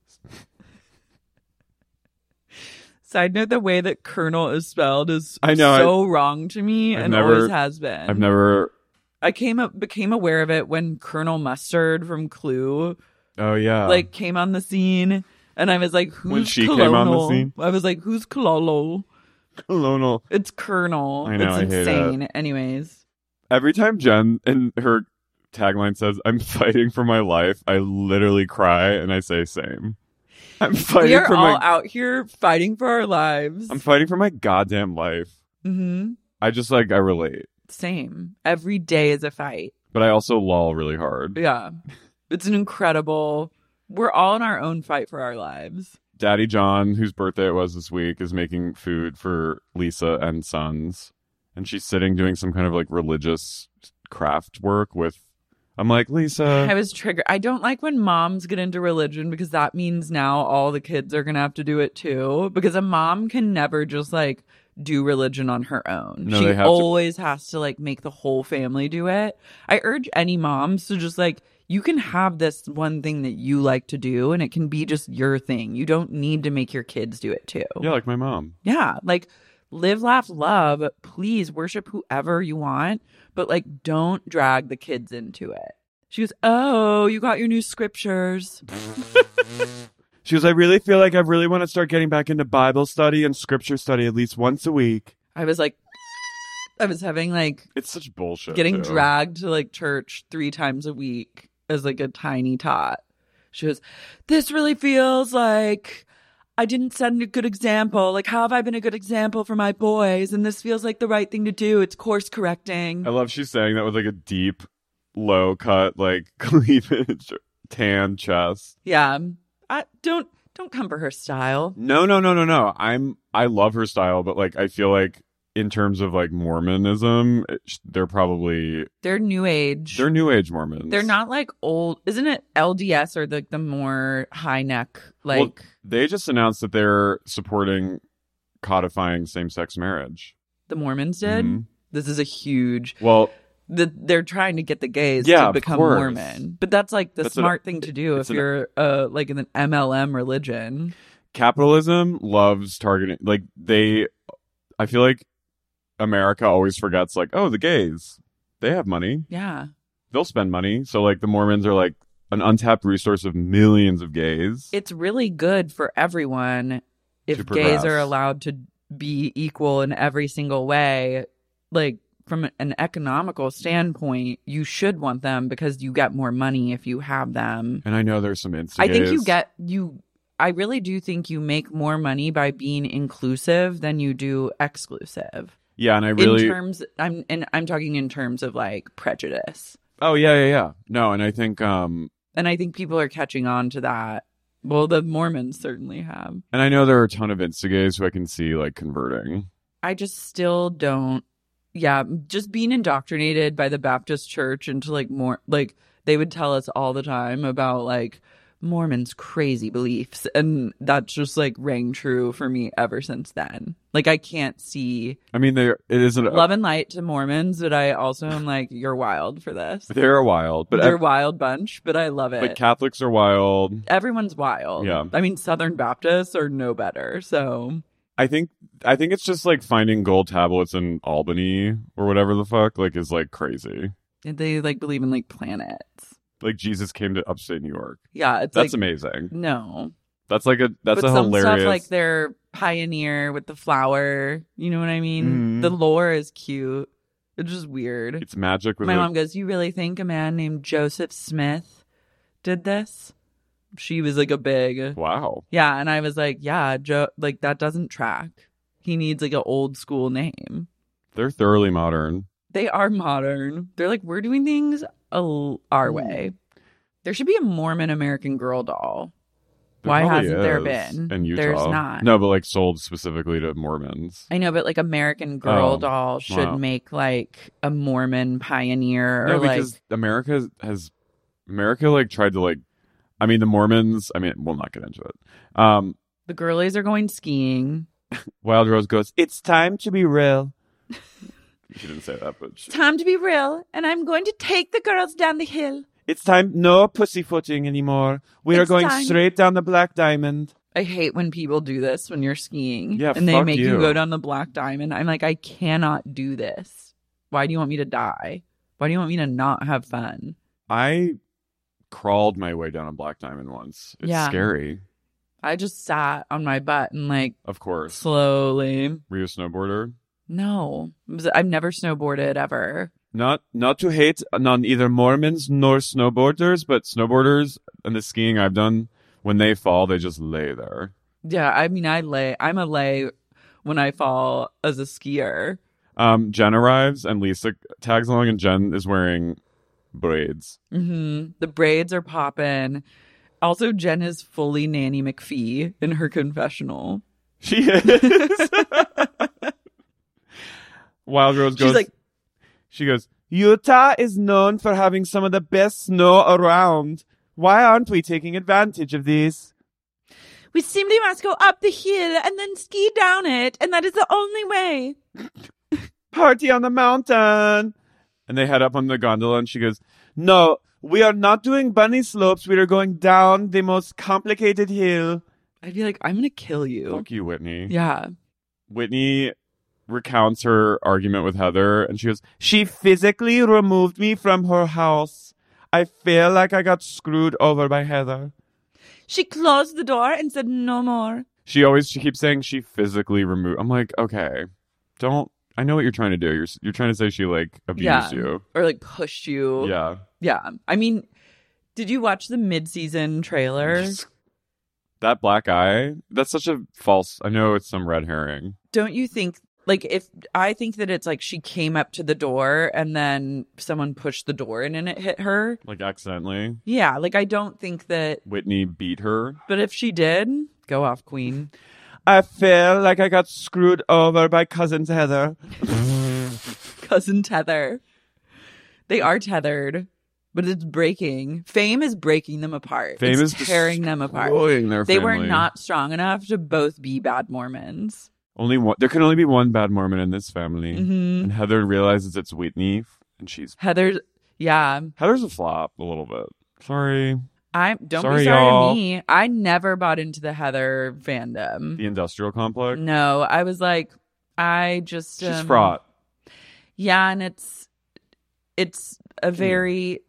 Side note, the way that Colonel is spelled is I know, so wrong to me I've and never- always has been. I've never. I became aware of it when Colonel Mustard from Clue Oh yeah. like came on the scene, and I was like, "Who's When she Colonel?" came on the scene? I was like, "Who's Colonel?" Colonel. It's Colonel. I know, It's I hate insane. Anyways, Every time Jen in her tagline says, "I'm fighting for my life," I literally cry and I say, "Same." I'm fighting we are for all my. out here fighting for our lives. I'm fighting for my goddamn life. Mm-hmm. I just I relate, Same. Every day is a fight. but I also lol really hard. Yeah. It's an incredible. We're all in our own fight for our lives. Daddy John, whose birthday it was this week, is making food for Lisa and sons, and she's sitting doing some kind of like religious craft work with. I'm like, Lisa. I was triggered. I don't like when moms get into religion because that means now all the kids are going to have to do it too. Because a mom can never just like do religion on her own. No, She they have to- always has to like make the whole family do it. I urge any moms to just like, you can have this one thing that you like to do and it can be just your thing. You don't need to make your kids do it too. Yeah, like my mom. Yeah, like live, laugh, love. Please worship whoever you want, but like don't drag the kids into it. She goes, "Oh, you got your new scriptures." She goes, I really feel like I really want to start getting back into Bible study and scripture study at least once a week. I was like, I was having like It's such bullshit. getting too. dragged to like church 3 times a week as like a tiny tot. She goes, "This really feels like I didn't set a good example. Like, how have I been a good example for my boys? And this feels like the right thing to do. It's course correcting." I love she's saying that with like a deep, low cut, like cleavage, tan chest. Yeah. I don't come for her style. No. I love her style, but like I feel like in terms of like Mormonism, they're New age. New Age Mormons. They're not like old. Isn't it LDS or the more high neck? Like, Well, they just announced that they're supporting codifying same sex marriage. the Mormons did. Mhm. This is a huge. Well, they're trying to get the gays Yeah, to of become course. Mormon. But that's like the smart thing to do if you're like in an MLM religion. Capitalism loves targeting. Like I feel like America always forgets, like, oh, the gays, they have money. Yeah. They'll spend money. So like the Mormons are like an untapped resource of millions of gays. It's really good for everyone if To gays progress. are allowed to be equal in every single way. Like from an economical standpoint, you should want them because you get more money if you have them. And I know there's some insta I think gays. I really do think you make more money by being inclusive than you do exclusive. Yeah, and I really I'm talking in terms of like prejudice. Oh yeah. No, and I think And I think people are catching on to that. Well, the Mormons certainly have. and I know there are a ton of insta gays who I can see like converting. I just still don't. Yeah, just being indoctrinated by the Baptist Church into like more like they would tell us all the time about like Mormons' crazy beliefs, and that's just like rang true for me ever since then. Like I can't see I mean, it isn't love and light to Mormons, but I also am like, you're wild for this. They're wild, but They're a wild bunch, but I love it. But Catholics are wild. Everyone's wild. Yeah. I mean, Southern Baptists are no better. So I think it's just like finding gold tablets in Albany or whatever the fuck like is like crazy. they like believe in like planets. Like Jesus came to upstate New York. Yeah, it's That's like, amazing. no. That's like But a some hilarious stuff like their pioneer with the flower. You know what I mean? Mhm. The lore is cute. It's just weird. It's magic with My it. mom goes, "You really think a man named Joseph Smith did this?" She was like a big Wow. yeah, and I was like, "Yeah, Joe, like that doesn't track. He needs like an old school name." They're thoroughly modern. They are modern. They're like, we're doing things our way. There should be a Mormon American Girl doll. There Why probably hasn't there is been? in Utah? There's not. No, but like sold specifically to Mormons. I know, but like American Girl Oh, doll should wow. make like a Mormon pioneer or No, like because America like tried to like. I mean, the Mormons. I mean, we'll not get into it. the girlies are going skiing. Wild Rose goes, "It's time to be real." She didn't say that, but Time to be real, and I'm going to take the girls down the hill. it's time. No pussyfooting anymore. We are It's going time. straight down the Black Diamond. I hate when people do this when you're skiing. Yeah, and they fuck make you you. go down the Black Diamond. I'm like, I cannot do this. Why do you want me to die? Why do you want me to not have fun? I crawled my way down a Black Diamond once. It's Yeah. scary. I just sat on my butt and like Of course. slowly. Were you a snowboarder? No, I've never snowboarded ever. Not to hate on either Mormons nor snowboarders, but snowboarders and the skiing I've done, when they fall, they just lay there. Yeah, I mean, I'm a lay when I fall as a skier. Jen arrives and Lisa tags along, and Jen is wearing braids. The braids are popping. Also, Jen is fully Nanny McPhee in her confessional. She is. Wild Rose goes. She's like, She goes, "Utah is known for having some of the best snow around. Why aren't we taking advantage of these?" we simply must go up the hill and then ski down it, and that is the only way. Party on the mountain. And they head up on the gondola, and she goes, "No, we are not doing bunny slopes. We are going down the most complicated hill." I'd be like, I'm going to kill you. Fuck you, Whitney. Yeah. Whitney recounts her argument with Heather, and she goes, "She physically removed me from her house. I feel like I got screwed over by Heather." She closed the door and said no more. She keeps saying she physically removed. I'm like, okay, I know what you're trying to do. You're trying to say she like abused you. Or like pushed you. Yeah. Yeah. I mean, did you watch the mid-season trailer? That black eye, that's such a false. I know it's some red herring. Don't you think, like, I think that it's like she came up to the door and then someone pushed the door in and it hit her. Like accidentally. Yeah. Like, I don't think that, Whitney beat her. but if she did, go off, queen. I feel like I got screwed over by cousin Heather. Cousin Tether. They are tethered, but it's breaking. Fame is breaking them apart. Fame it's is tearing them apart. destroying their They were family. not strong enough to both be bad Mormons. Only one. There can only be one bad Mormon in this family. Mm-hmm. And Heather realizes it's Whitney, and she's Heather's a flop a little bit. Sorry. Don't be Sorry, sorry y'all. to me. I never bought into the Heather fandom. The industrial complex. No, I was like, I just She's fraught. Yeah, and it's a very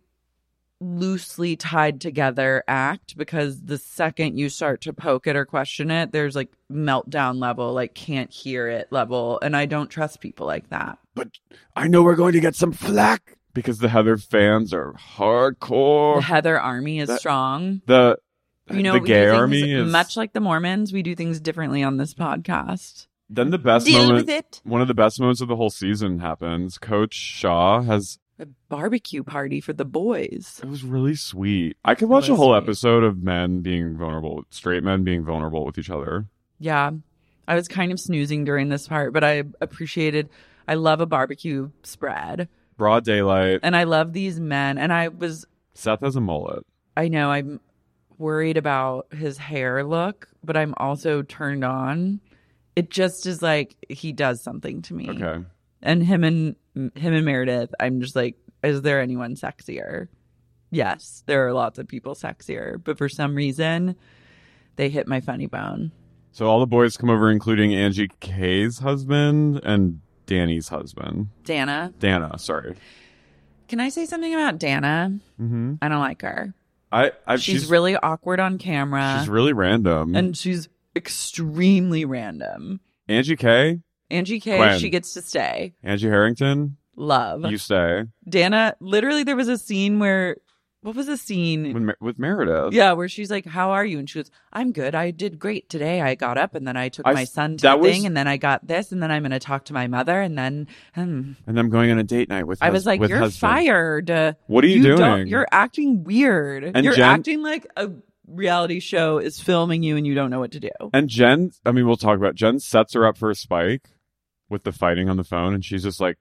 loosely tied together act, because the second you start to poke it or question it, there's like meltdown level, like can't hear it level, and I don't trust people like that. But I know we're going to get some flack because the Heather fans are hardcore. The Heather army is strong. The we gay do things army is much like the Mormons. We do things differently on this podcast. Then the best Deal moment, with it. one of the best moments of the whole season happens. Coach Shaw has A barbecue party for the boys. it was really sweet. I could watch a was whole sweet. episode of men being vulnerable, straight men being vulnerable with each other. Yeah. I was kind of snoozing during this part, but I love a barbecue spread. Broad daylight. And I love these men. And Seth has a mullet. I know I'm worried about his hair look, but I'm also turned on. It just is like he does something to me. Okay. And him and Meredith, I'm just like, is there anyone sexier? Yes, there are lots of people sexier, but for some reason, they hit my funny bone. So all the boys come over, including Angie K's husband and Danny's husband. Dana. Sorry. Can I say something about Dana? Mm-hmm. I don't like her. She's really awkward on camera. She's really random. And she's extremely random. Angie K? Angie K, Gwen. she gets to stay. Angie Harrington? Love. You stay. Dana, literally there was a scene where, what was the scene? With Meredith. Yeah, where she's like, how are you? And she goes, I'm good. I did great today. I got up and then I took my son to the thing and then I got this and then I'm going to talk to my mother and then... And I'm going on a date night with I was like, you're husband. Fired. What are you doing? You're acting weird. And you're Jen- acting like a reality show is filming you and you don't know what to do. And Jen, I mean, we'll talk about Jen sets her up for a spike with the fighting on the phone and she's just like...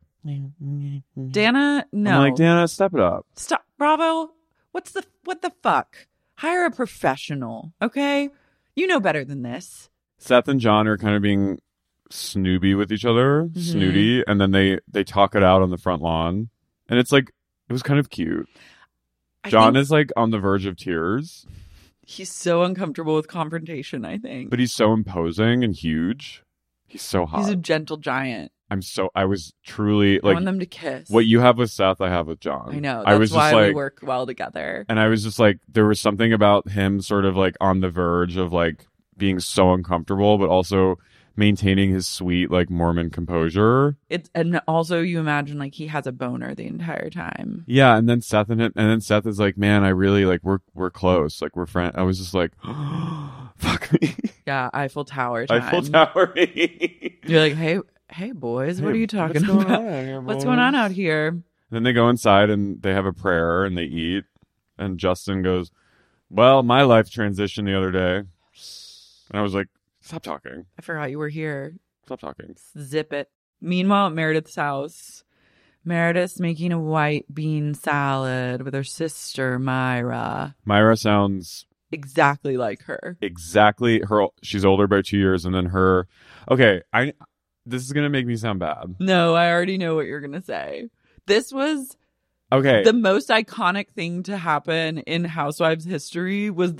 Dana, no. I'm like, Dana, step it up. Stop. Bravo. What the fuck? Hire a professional, okay? You know better than this. Seth and John are kind of being snooby with each other, snooty, and then they talk it out on the front lawn. And it's like, it was kind of cute. John is like on the verge of tears. He's so uncomfortable with confrontation, I think. But he's so imposing and huge. He's so hot. He's a gentle giant. I was truly I like, want them to kiss. what you have with Seth, I have with John. I know. I was That's just why like, we work well together. and I was just like, there was something about him sort of like on the verge of like being so uncomfortable, but also maintaining his sweet like Mormon composure. And also you imagine like he has a boner the entire time. Yeah, and then Seth is like, man, I really like we're close, like we're friends. I was just like, fuck me. Yeah, Eiffel Tower time. Eiffel Tower me. You're like, hey boys, what are you talking about? What's going on out here? And then they go inside and they have a prayer and they eat. And Justin goes, well, my life transitioned the other day. And I was like, stop talking. I forgot you were here. Stop talking. Zip it. Meanwhile, at Meredith's house, Meredith's making a white bean salad with her sister, Myra. Myra sounds Exactly like her. exactly her. She's older by 2 years. And then her. Okay, this is going to make me sound bad. No, I already know what you're going to say. This was Okay. the most iconic thing to happen in Housewives history was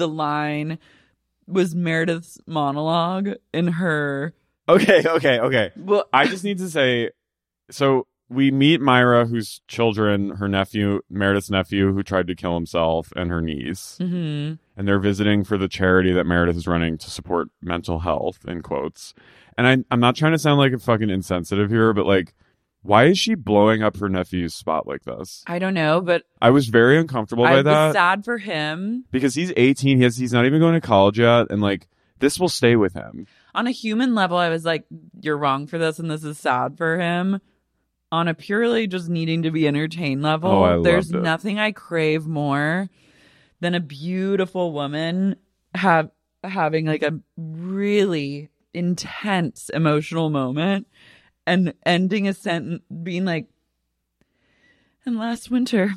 Meredith's monologue in her. Okay. Well, I just need to say, so we meet Myra, whose children, her nephew, Meredith's nephew, who tried to kill himself, and her niece. Mm-hmm. And they're visiting for the charity that Meredith is running to support mental health, in quotes. And I'm not trying to sound like a fucking insensitive here, but like, why is she blowing up her nephew's spot like this? I don't know, but I was very uncomfortable I by was that. sad for him. Because he's 18, he's not even going to college yet, and like, this will stay with him. On a human level, I was like, you're wrong for this, and this is sad for him. On a purely just needing to be entertained level, there's nothing I crave more than a beautiful woman having like a really intense emotional moment and ending a sentence being like, and last winter,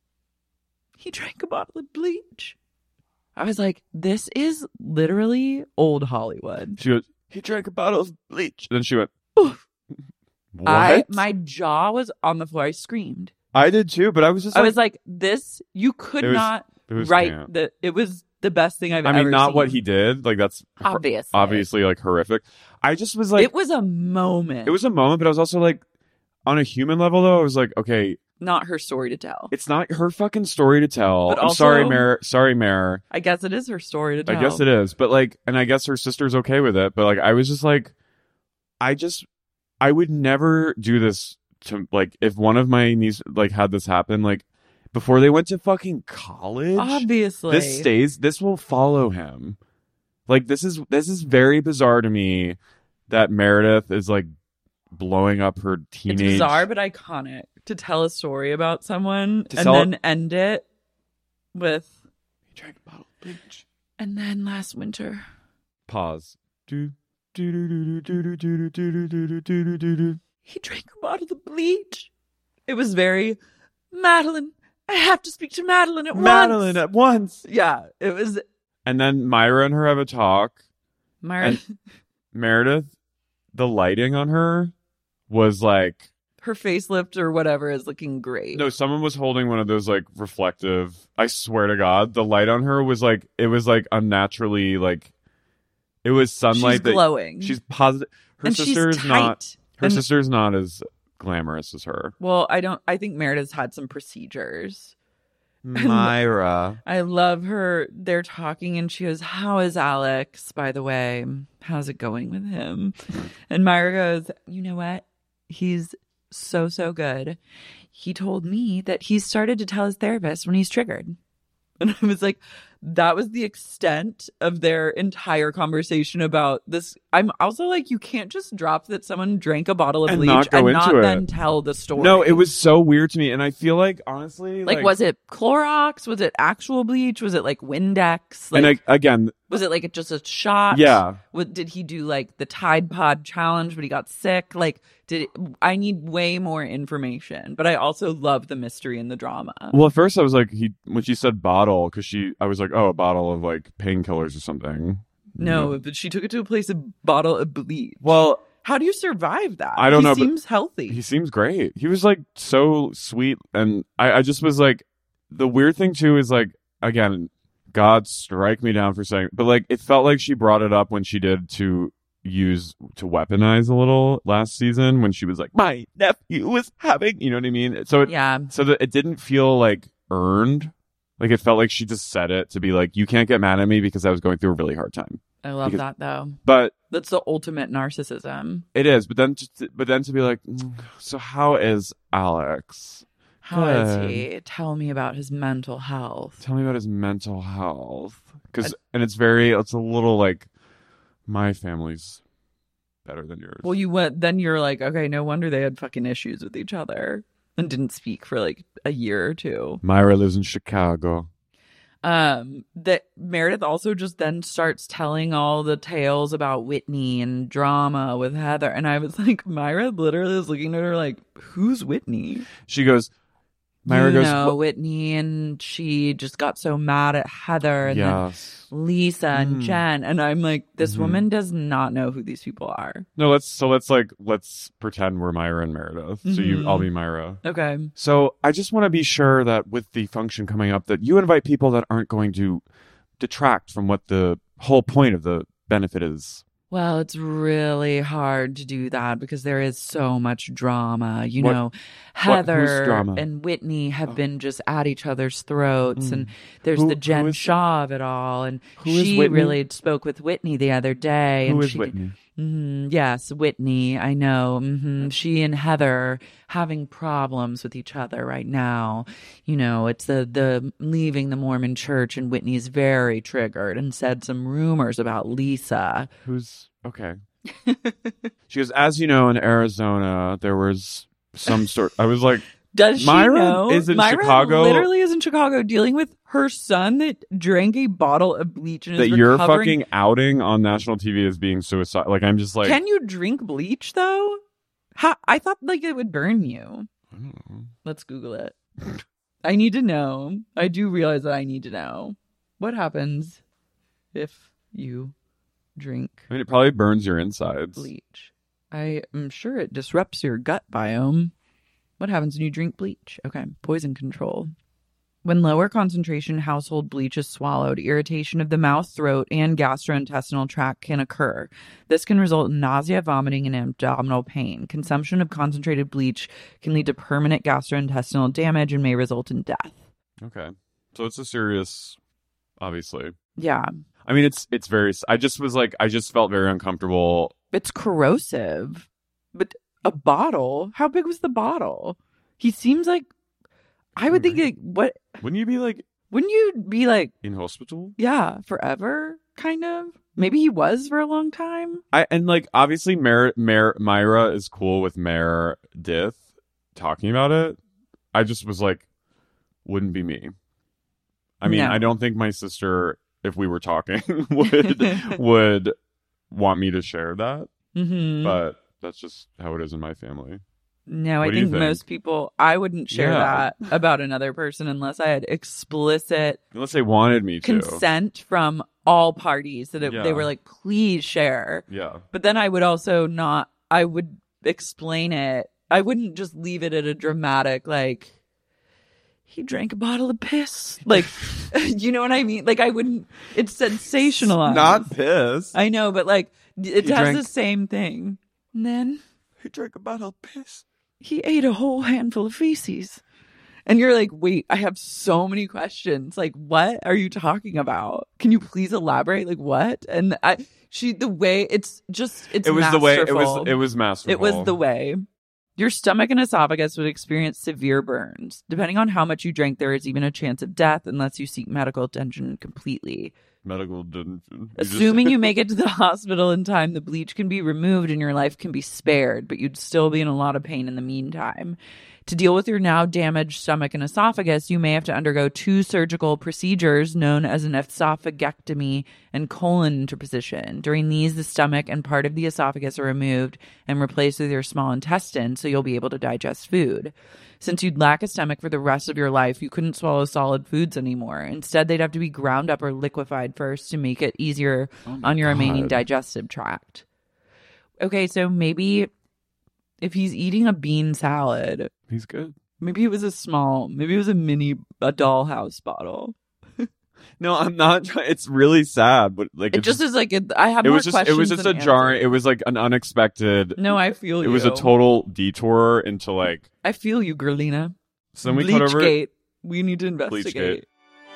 he drank a bottle of bleach. I was like, this is literally old Hollywood. She goes, he drank a bottle of bleach. And then she went, oof. What? My jaw was on the floor. I screamed. I did too, but I was just I was like, this, you could not write camp. that. It was the best thing I've ever I mean, not seen. what he did. Like, that's obviously like horrific. I just was like, it was a moment. It was a moment, but I was also like, on a human level, though, I was like, okay. Not her story to tell. It's not her fucking story to tell. But I'm also, sorry, Mare. Sorry, Mare. I guess it is her story to tell. I guess it is. But like, and I guess her sister's okay with it. But like, I was just like, I would never do this to, like, if one of my nieces, like, had this happen, like, before they went to fucking college. Obviously. This will follow him. Like, this is very bizarre to me that Meredith is, like, blowing up her teenage... It's bizarre, but iconic to tell a story about someone and then end it with... He drank a bottle of bleach. And then last winter... Pause. He drank a bottle of bleach. It was very... Madeline, I have to speak to Madeline at once. Yeah, it was... And then Myra and her have a talk. And Meredith, the lighting on her was like... Her facelift or whatever is looking great. No, someone was holding one of those like reflective... I swear to God, the light on her was like... It was like unnaturally like... It was sunlight. She's glowing. She's positive. Her sister is not... Her sister's not as glamorous as her. Well, I think Meredith's had some procedures. Myra. I love her. They're talking and she goes, how is Alex, by the way? How's it going with him? And Myra goes, you know what? He's so good. He told me that he started to tell his therapist when he's triggered. And I was like, that was the extent of their entire conversation about this. I'm also like, you can't just drop that someone drank a bottle of bleach and not then tell the story. No, it was so weird to me. And I feel like, honestly... Like was it Clorox? Was it actual bleach? Was it like Windex? Like, and again... Was it like just a shot? Yeah. Did he do like the Tide Pod challenge but he got sick? Like, I need way more information. But I also love the mystery and the drama. Well, at first I was like, when she said bottle, I was like, oh, a bottle of like painkillers or something. No, but she took it to a place, a bottle of bleach. Well, how do you survive that? I don't know. He seems healthy. He seems great. He was like so sweet. And I just was like, the weird thing too is like, again, God strike me down for saying, but like, it felt like she brought it up when she did to weaponize a little last season when she was like, my nephew was having, you know what I mean? So that it didn't feel like earned. Like it felt like she just said it to be like, you can't get mad at me because I was going through a really hard time. I love that though. But that's the ultimate narcissism. It is. But then to be like, so how is Alex? How is he? Tell me about his mental health. Tell me about his mental health. And it's a little like, my family's better than yours. Well, then you're like, okay, no wonder they had fucking issues with each other and didn't speak for like a year or two. Myra lives in Chicago. That Meredith also just then starts telling all the tales about Whitney and drama with Heather. And I was like, Myra literally is looking at her like, who's Whitney? She goes, Myra goes, Whitney, and she just got so mad at Heather and then Lisa and Jen, and I'm like, this woman does not know who these people are. No, let's pretend we're Myra and Meredith. So I'll be Myra. Okay. So I just want to be sure that with the function coming up, that you invite people that aren't going to detract from what the whole point of the benefit is. Well, it's really hard to do that because there is so much drama. You know, Heather and Whitney have been just at each other's throats. And there's the Jen Shaw of it all. And she really spoke with Whitney the other day. Who is Whitney? Yes, Whitney. I know. She and Heather having problems with each other right now. You know, it's the leaving the Mormon church, and Whitney's very triggered and said some rumors about Lisa. Who's okay. She goes, as you know, in Arizona, there was some sort. I was like, does she Myra know? is in Myra Chicago. Literally is in Chicago dealing with her son that drank a bottle of bleach and is recovering. You're fucking outing on national TV as being suicide. Like, I'm just like, can you drink bleach though? I thought like it would burn you. I don't know. Let's Google it. I need to know. I do realize that I need to know what happens if you drink. I mean, it probably burns your insides. Bleach. I am sure it disrupts your gut biome. What happens when you drink bleach? Okay, poison control. When lower concentration household bleach is swallowed, irritation of the mouth, throat, and gastrointestinal tract can occur. This can result in nausea, vomiting, and abdominal pain. Consumption of concentrated bleach can lead to permanent gastrointestinal damage and may result in death. Okay. So it's a serious, obviously. Yeah. I mean, it's very, I just felt very uncomfortable. It's corrosive. But a bottle? How big was the bottle? He seems like, I would think, like, what? Wouldn't you be like in hospital? Yeah, forever, kind of. Maybe he was for a long time. Obviously Myra is cool with Meredith talking about it. I just was like, wouldn't be me. I mean, no. I don't think my sister, if we were talking, would want me to share that. Mm-hmm. But that's just how it is in my family. No, I think most people, I wouldn't share that about another person unless I had explicit, unless they wanted me to, consent from all parties that they were like, please share. Yeah. But then I would also not, I would explain it. I wouldn't just leave it at a dramatic, like, he drank a bottle of piss. Like, you know what I mean? Like, I wouldn't, it's sensationalized. It's not piss. I know, but like, it has the same thing. And then he drank a bottle of piss. He ate a whole handful of feces. And you're like, wait, I have so many questions. Like, what are you talking about? Can you please elaborate? Like, what? And it's it was masterful. The way, it was masterful. It was the way. Your stomach and esophagus would experience severe burns. Depending on how much you drank, there is even a chance of death unless you seek medical attention completely. Medical attention. Assuming you make it to the hospital in time, the bleach can be removed and your life can be spared, but you'd still be in a lot of pain in the meantime. To deal with your now damaged stomach and esophagus, you may have to undergo 2 surgical procedures known as an esophagectomy and colon interposition. During these, the stomach and part of the esophagus are removed and replaced with your small intestine, so you'll be able to digest food. Since you'd lack a stomach for the rest of your life, you couldn't swallow solid foods anymore. Instead, they'd have to be ground up or liquefied first to make it easier on your remaining digestive tract. Okay, so maybe if he's eating a bean salad, he's good. Maybe it was a dollhouse bottle. No, I'm not trying. It's really sad, but like it just is like I have more questions. It was just a jarring. It was like an unexpected. No, I feel you. It was a total detour into like. I feel you, Gerlina. So then we cut over. Bleachgate. We need to investigate. Bleachgate.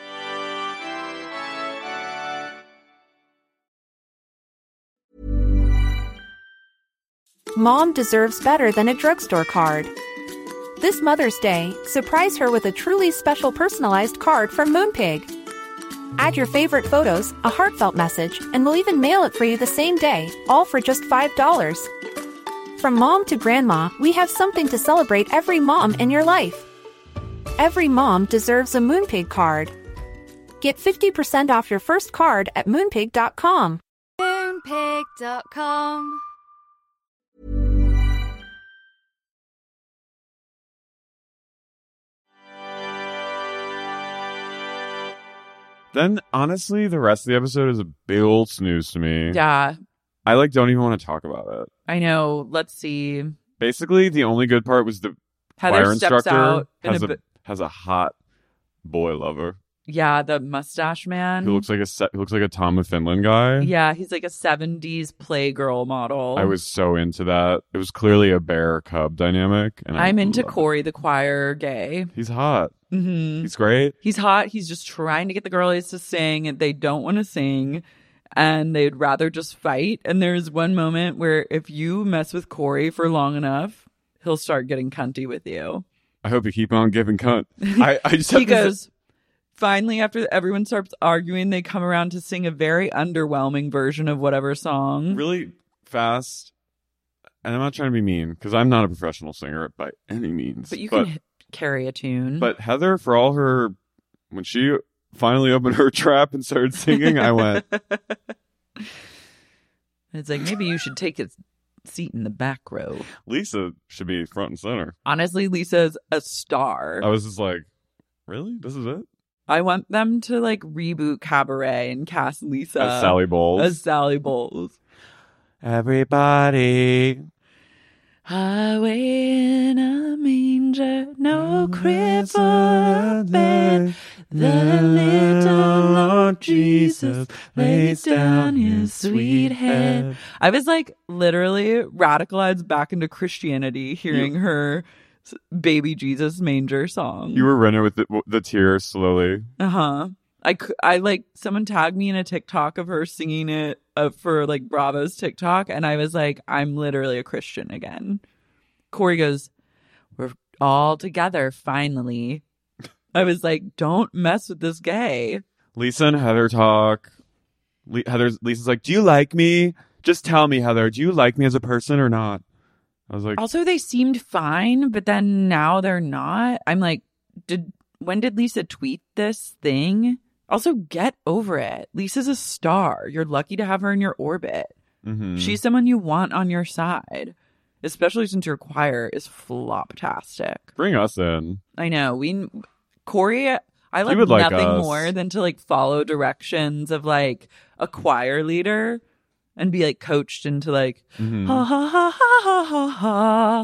Mom deserves better than a drugstore card. This Mother's Day, surprise her with a truly special personalized card from Moonpig. Add your favorite photos, a heartfelt message, and we'll even mail it for you the same day, all for just $5. From mom to grandma, we have something to celebrate every mom in your life. Every mom deserves a Moonpig card. Get 50% off your first card at Moonpig.com. Moonpig.com. Then, honestly, the rest of the episode is a big old snooze to me. Yeah. I don't even want to talk about it. I know. Let's see. Basically, the only good part was the Heather choir steps instructor out has a hot boy lover. Yeah, the mustache man. Who looks like a Tom of Finland guy. Yeah, he's like a 70s Playgirl model. I was so into that. It was clearly a bear cub dynamic. And I'm into Corey, the choir gay. He's hot. Mm-hmm. He's great. He's hot. He's just trying to get the girlies to sing, and they don't want to sing, and they'd rather just fight. And there's one moment where if you mess with Corey for long enough, he'll start getting cunty with you. I hope you keep on giving cunt. I just have he goes. Finally, after everyone starts arguing, they come around to sing a very underwhelming version of whatever song. Really fast. And I'm not trying to be mean, because I'm not a professional singer by any means. But you can carry a tune. But Heather, for all her... When she finally opened her trap and started singing, I went... It's like, maybe you should take a seat in the back row. Lisa should be front and center. Honestly, Lisa's a star. I was just like, really? This is it? I want them to like reboot Cabaret and cast Lisa as Sally Bowles. Everybody. Highway in a manger, no crib for a bed. The little Lord Jesus lays down his sweet head. I was like literally radicalized back into Christianity hearing her baby Jesus manger song. You were running with the tears slowly. Uh-huh. I like someone tagged me in a TikTok of her singing it for like Bravo's TikTok, and I was like, I'm literally a Christian again. Corey goes, we're all together finally. I was like, don't mess with this gay. Lisa and Heather talk. Lisa's like, do you like me? Just tell me, Heather, do you like me as a person or not? I was like, also they seemed fine, but then now they're not. I'm like, when did Lisa tweet this thing? Also, get over it. Lisa's a star. You're lucky to have her in your orbit. mm-hmm. She's someone you want on your side, especially since your choir is floptastic. Bring us in. I know. Corey, I would like like nothing us. more than to like follow directions of like a choir leader and be like coached into like ha ha ha ha ha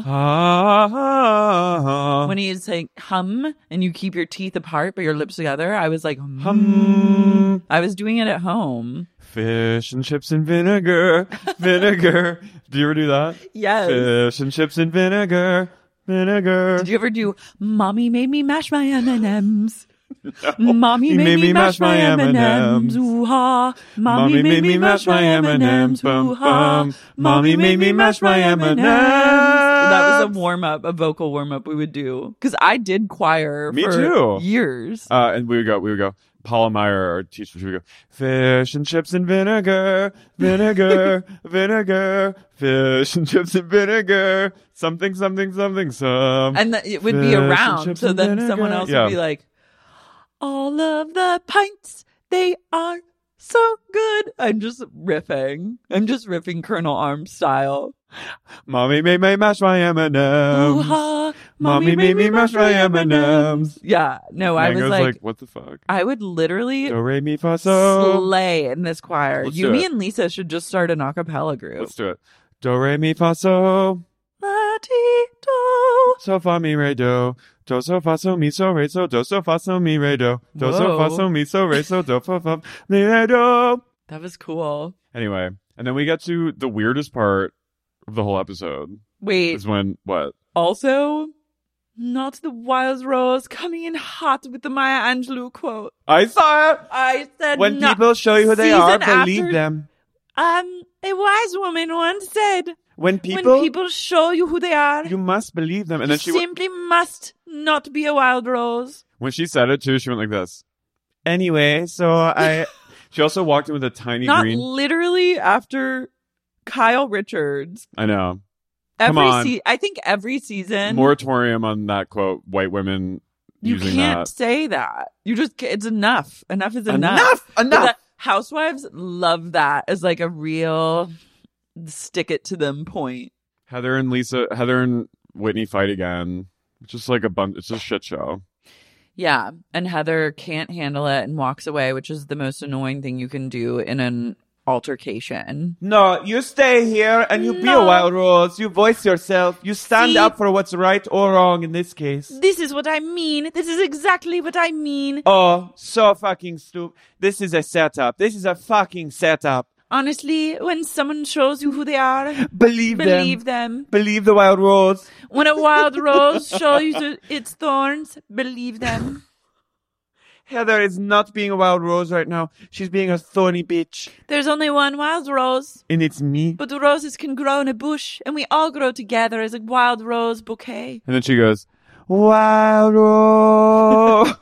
ha. When he's like hum and you keep your teeth apart but your lips together, I was like hum. I was doing it at home. Fish and chips and vinegar, vinegar. Do you ever do that? Yes. Fish and chips and vinegar, vinegar. Did you ever do Mommy made me mash my M&Ms? Mommy He made me mash my M&Ms. Ooh-ha. Mommy made me mash my M&Ms. Ooh-ha. Mommy made me mash my M&Ms. That was a warm-up, a vocal warm-up we would do. Because I did choir Me for too. years. And we would go. Paula Meyer, our teacher, she would go, fish and chips and vinegar, vinegar, vinegar, fish and chips and vinegar, something, something, something, some. And it would be fish and around. chips So and then vinegar. someone else Yeah. would be like, all of the pints, they are so good. I'm just riffing Colonel Arms style. Mommy made me mash my M&Ms. Ooh-ha. Mommy made me mash my M&Ms. Yeah, no, I was Mango's like, what the fuck? I would literally Do, re, mi, fa, so. slay in this choir. Let's do Yumi it. and Lisa should just start an a cappella group. Let's do it. Do, re, mi, fa, so. La-ti-do. So, fa, mi, re, do. Do, so, fa, so, mi, so, re, so. Do, so, fa, so, mi, re, do. Do, so, fa, Whoa. so, mi, so, re, so. Do, fa, fa, mi, re, do. That was cool. Anyway, and then we get to the weirdest part of the whole episode. Wait, Is when, what? also, not the wild rose coming in hot with the Maya Angelou quote. I saw it! I said When no. people show you who they Season are, believe after- them. A wise woman once said, When when people show you who they are, you must believe them. And you then simply must not be a wild rose. when she said it too, she went like this. Anyway, so she also walked in with a tiny Not green. literally after Kyle Richards. I know. Come on. I think every season Moratorium on that quote. White women you using can't that. say that. You just it's enough. Enough is enough. Enough! But the Housewives love that as like a real stick it to them point. Heather and Whitney fight again. It's just like it's a shit show. Yeah, and Heather can't handle it and walks away, which is the most annoying thing you can do in an altercation. No, you stay here and you be a No. wild rose. You voice yourself. You stand See? up for what's right or wrong in this case. This is what I mean. This is exactly what I mean. Oh, so fucking stupid. This is a setup. This is a fucking setup. Honestly, when someone shows you who they are, Believe believe them. them. Believe the wild rose. When a wild rose shows you its thorns, believe them. Heather is not being a wild rose right now. She's being a thorny bitch. There's only one wild rose, And it's me. but the roses can grow in a bush, and we all grow together as a wild rose bouquet. And then she goes, wild rose.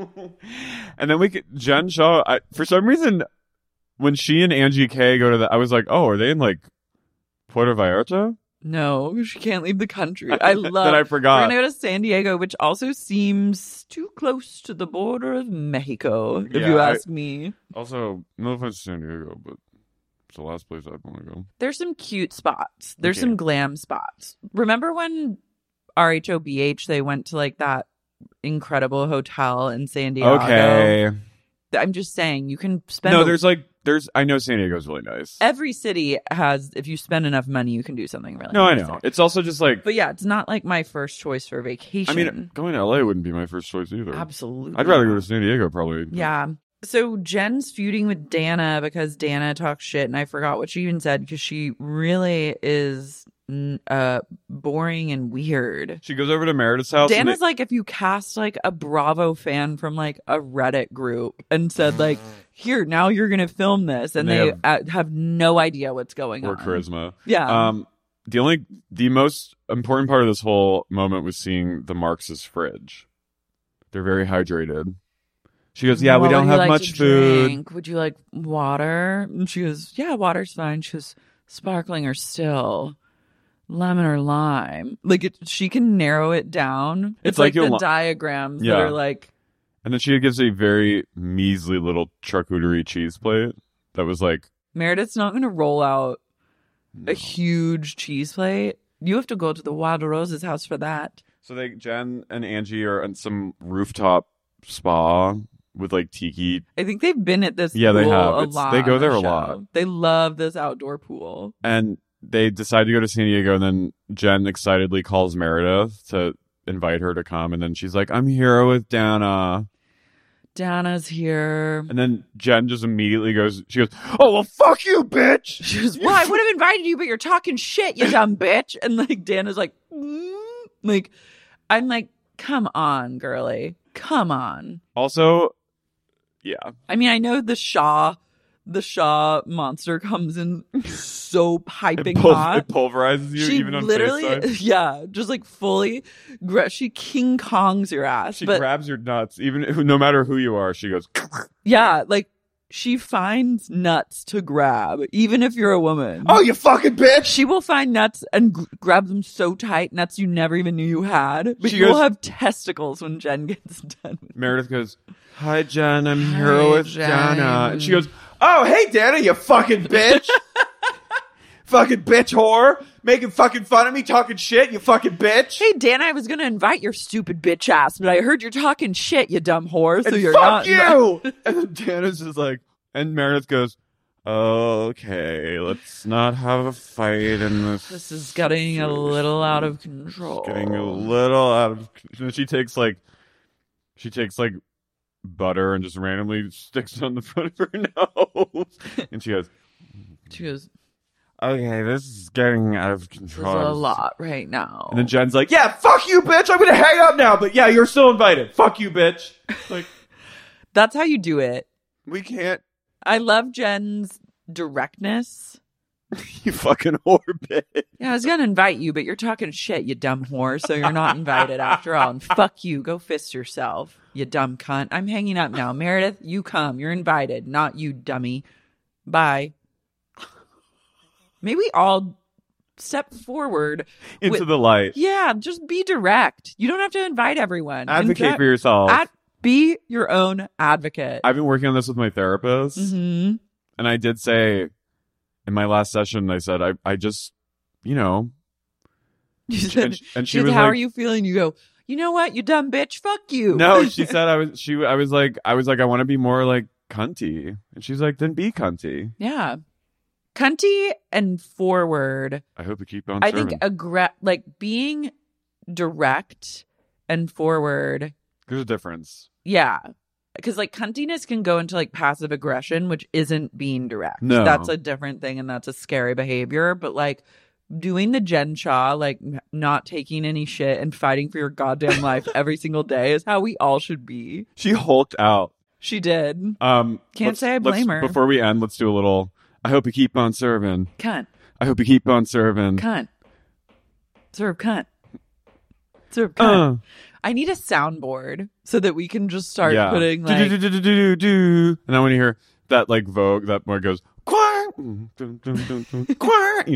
And then Jen Shaw, for some reason, when she and Angie K go to I was like, oh, are they in like Puerto Vallarta? No, she can't leave the country. I love That I forgot. We're gonna go to San Diego, which also seems too close to the border of Mexico, if you Yeah, ask me. Also, no offense to San Diego, but it's the last place I'd want to go. There's some cute spots. There's Okay. some glam spots. Remember when RHOBH, they went to like that incredible hotel in San Diego? Okay. I'm just saying, you can spend No, there's like I know San Diego's really nice. Every city has, if you spend enough money, you can do something really No, I nice know. there. It's also just like, But yeah, it's not like my first choice for vacation. I mean, going to LA wouldn't be my first choice either. Absolutely. I'd rather go to San Diego probably. Yeah. So Jen's feuding with Dana because Dana talks shit, and I forgot what she even said because she really is boring and weird. She goes over to Meredith's house. Dana's like if you cast like a Bravo fan from like a Reddit group and said like, here, now you're going to film this. And they have no idea what's going on. Or charisma. Yeah. The most important part of this whole moment was seeing the Marx's fridge. They're very hydrated. She goes, yeah, we don't have much food. Drink? Would you like water? And she goes, yeah, water's fine. She goes, sparkling or still, lemon or lime. Like she can narrow it down. It's like the diagrams that are like. And then she gives a very measly little charcuterie cheese plate that was like. Meredith's not going to roll out a huge cheese plate. You have to go to the Wild Roses house for that. So Jen and Angie are on some rooftop spa with like tiki. I think they've been at this pool they have. A lot. They go there a lot. They love this outdoor pool. And they decide to go to San Diego, and then Jen excitedly calls Meredith to invite her to come, and then she's like, I'm here with Dana. Dana's here. And then Jen just immediately she goes, oh, well, fuck you, bitch. She goes, well, I would have invited you, but you're talking shit, you dumb bitch. And like Dana's like, like, I'm like, come on, girly. Come on. Also, yeah. I mean, I know the Shaw monster comes in so piping hot. It pulverizes you even on FaceTime. Yeah, just like fully. She King Kongs your ass. She grabs your nuts, no matter who you are. She goes. Yeah, like she finds nuts to grab, even if you're a woman. Oh, you fucking bitch! She will find nuts and grab them so tight, nuts you never even knew you had. But she you'll goes, have testicles when Jen gets done. Meredith goes, hi, Jen. I'm here with Dana. And she goes, oh, hey, Dana, you fucking bitch. Fucking bitch whore. Making fucking fun of me, talking shit, you fucking bitch. Hey, Dana, I was going to invite your stupid bitch ass, but I heard you're talking shit, you dumb whore, so and you're fuck not. you! And then Dana's just like, and Meredith goes, okay, let's not have a fight in this. This is getting a little out of control. It's getting a little out of control. She takes like butter and just randomly sticks it on the front of her nose. And she goes, okay, this is getting out of control. This is a lot right now. And then Jen's like, yeah, fuck you, bitch. I'm going to hang up now. But yeah, you're still invited. Fuck you, bitch. Like, that's how you do it. We can't. I love Jen's directness. You fucking whore, bitch. Yeah, I was going to invite you, but you're talking shit, you dumb whore. So you're not invited after all. And fuck you. Go fist yourself, you dumb cunt. I'm hanging up now. Meredith, you come. You're invited. Not you, dummy. Bye. Maybe all step forward into the light. Yeah, just be direct. You don't have to invite everyone. Advocate for yourself. Be your own advocate. I've been working on this with my therapist. Mm-hmm. And I did say in my last session, I said, I just, You said, and she was how like, are you feeling? You go, you know what, you dumb bitch, fuck you. No, she said, I was like, I want to be more like cunty. And she's like, then be cunty. Yeah. Cunty and forward. I hope you keep on serving. I think like being direct and forward. There's a difference. Yeah. Because like cuntiness can go into like passive aggression, which isn't being direct. No. That's a different thing and that's a scary behavior. But like doing the Jen Shaw, like not taking any shit and fighting for your goddamn life every single day is how we all should be. She hulked out. She did. Can't say I blame her. Before we end, let's do a little, I hope you keep on serving. Cunt. I hope you keep on serving. Cunt. Serve cunt. Serve cunt. I need a soundboard so that we can just start putting like... And then when you hear that like Vogue, that where it goes, quack, quack,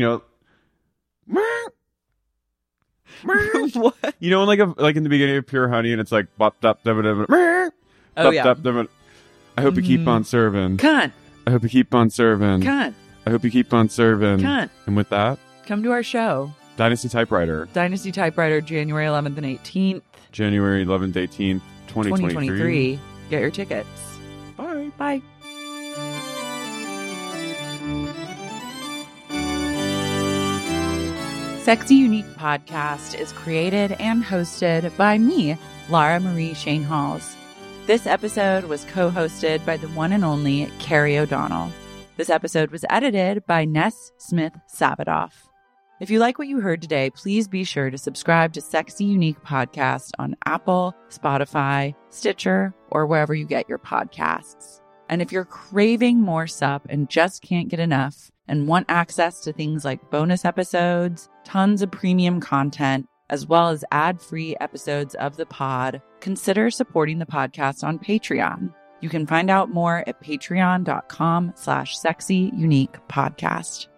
What? You know, like in the beginning of Pure Honey, and it's like, bop, dop, dop, dop, oh, yeah. dop, dop. I hope you keep on serving. Cunt. I hope you keep on serving. Cunt. I hope you keep on serving. Cunt. And with that, come to our show. Dynasty Typewriter, January 11th and 18th. January 11th, 18th, 2023. Get your tickets. Bye. Bye. Sexy Unique Podcast is created and hosted by me, Lara Marie Shane Halls. This episode was co-hosted by the one and only Carrie O'Donnell. This episode was edited by Ness Smith-Savadoff. If you like what you heard today, please be sure to subscribe to Sexy Unique Podcast on Apple, Spotify, Stitcher, or wherever you get your podcasts. And if you're craving more sup and just can't get enough and want access to things like bonus episodes, tons of premium content, as well as ad-free episodes of the pod, consider supporting the podcast on Patreon. You can find out more at patreon.com/sexyuniquepodcast.